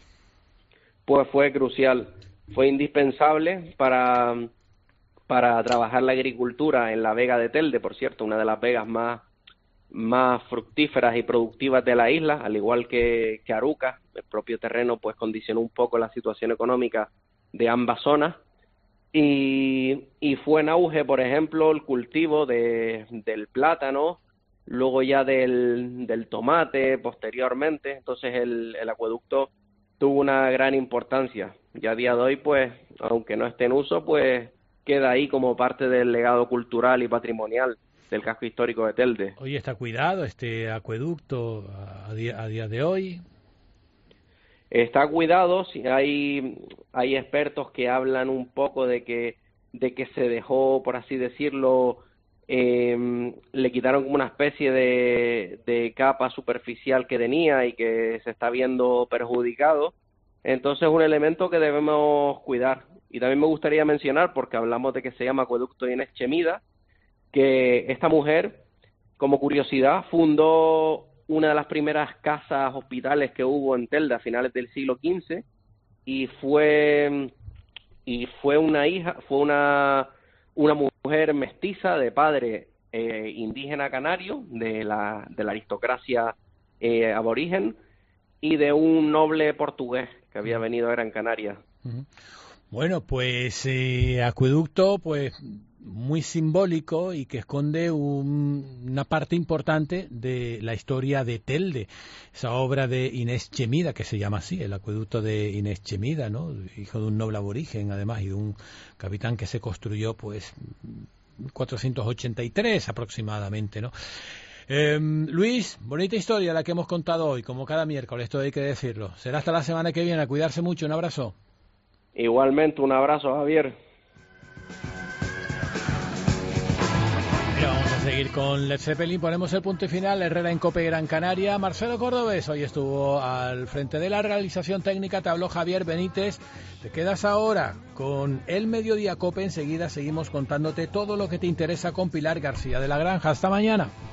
Pues fue crucial, fue indispensable para... para trabajar la agricultura en la Vega de Telde, por cierto, una de las vegas más, más fructíferas y productivas de la isla, al igual que, que Aruca. El propio terreno pues condicionó un poco la situación económica de ambas zonas, y, y fue en auge, por ejemplo, el cultivo de, del plátano, luego ya del, del tomate posteriormente. Entonces el, el acueducto tuvo una gran importancia, y a día de hoy, pues, aunque no esté en uso, pues queda ahí como parte del legado cultural y patrimonial del casco histórico de Telde. Oye, ¿está cuidado este acueducto a día, a día de hoy? Está cuidado, sí, hay, hay expertos que hablan un poco de que, de que se dejó, por así decirlo, eh, le quitaron como una especie de, de capa superficial que tenía y que se está viendo perjudicado. Entonces es un elemento que debemos cuidar. Y también me gustaría mencionar, porque hablamos de que se llama Acueducto Inés Chemida, que esta mujer, como curiosidad, fundó una de las primeras casas hospitales que hubo en Telde a finales del siglo quince, y fue y fue una hija, fue una una mujer mestiza de padre eh, indígena canario, de la de la aristocracia eh, aborigen, y de un noble portugués que había venido a Gran Canaria. Uh-huh. Bueno, pues eh, acueducto, pues muy simbólico y que esconde un, una parte importante de la historia de Telde, esa obra de Inés Chemida, que se llama así, el acueducto de Inés Chemida, ¿no? Hijo de un noble aborigen, además, y de un capitán que se construyó, pues, cuatrocientos ochenta y tres aproximadamente, ¿no? Eh, Luis, bonita historia la que hemos contado hoy, como cada miércoles, esto hay que decirlo. Será hasta la semana que viene, a cuidarse mucho, un abrazo. Igualmente, un abrazo, Javier. Mira, vamos a seguir con Led Zeppelin, ponemos el punto y final. Herrera en COPE Gran Canaria. Marcelo Cordobés hoy estuvo al frente de la realización técnica, te habló Javier Benítez. Te quedas ahora con el Mediodía COPE, enseguida seguimos contándote todo lo que te interesa con Pilar García de la Granja. Hasta mañana.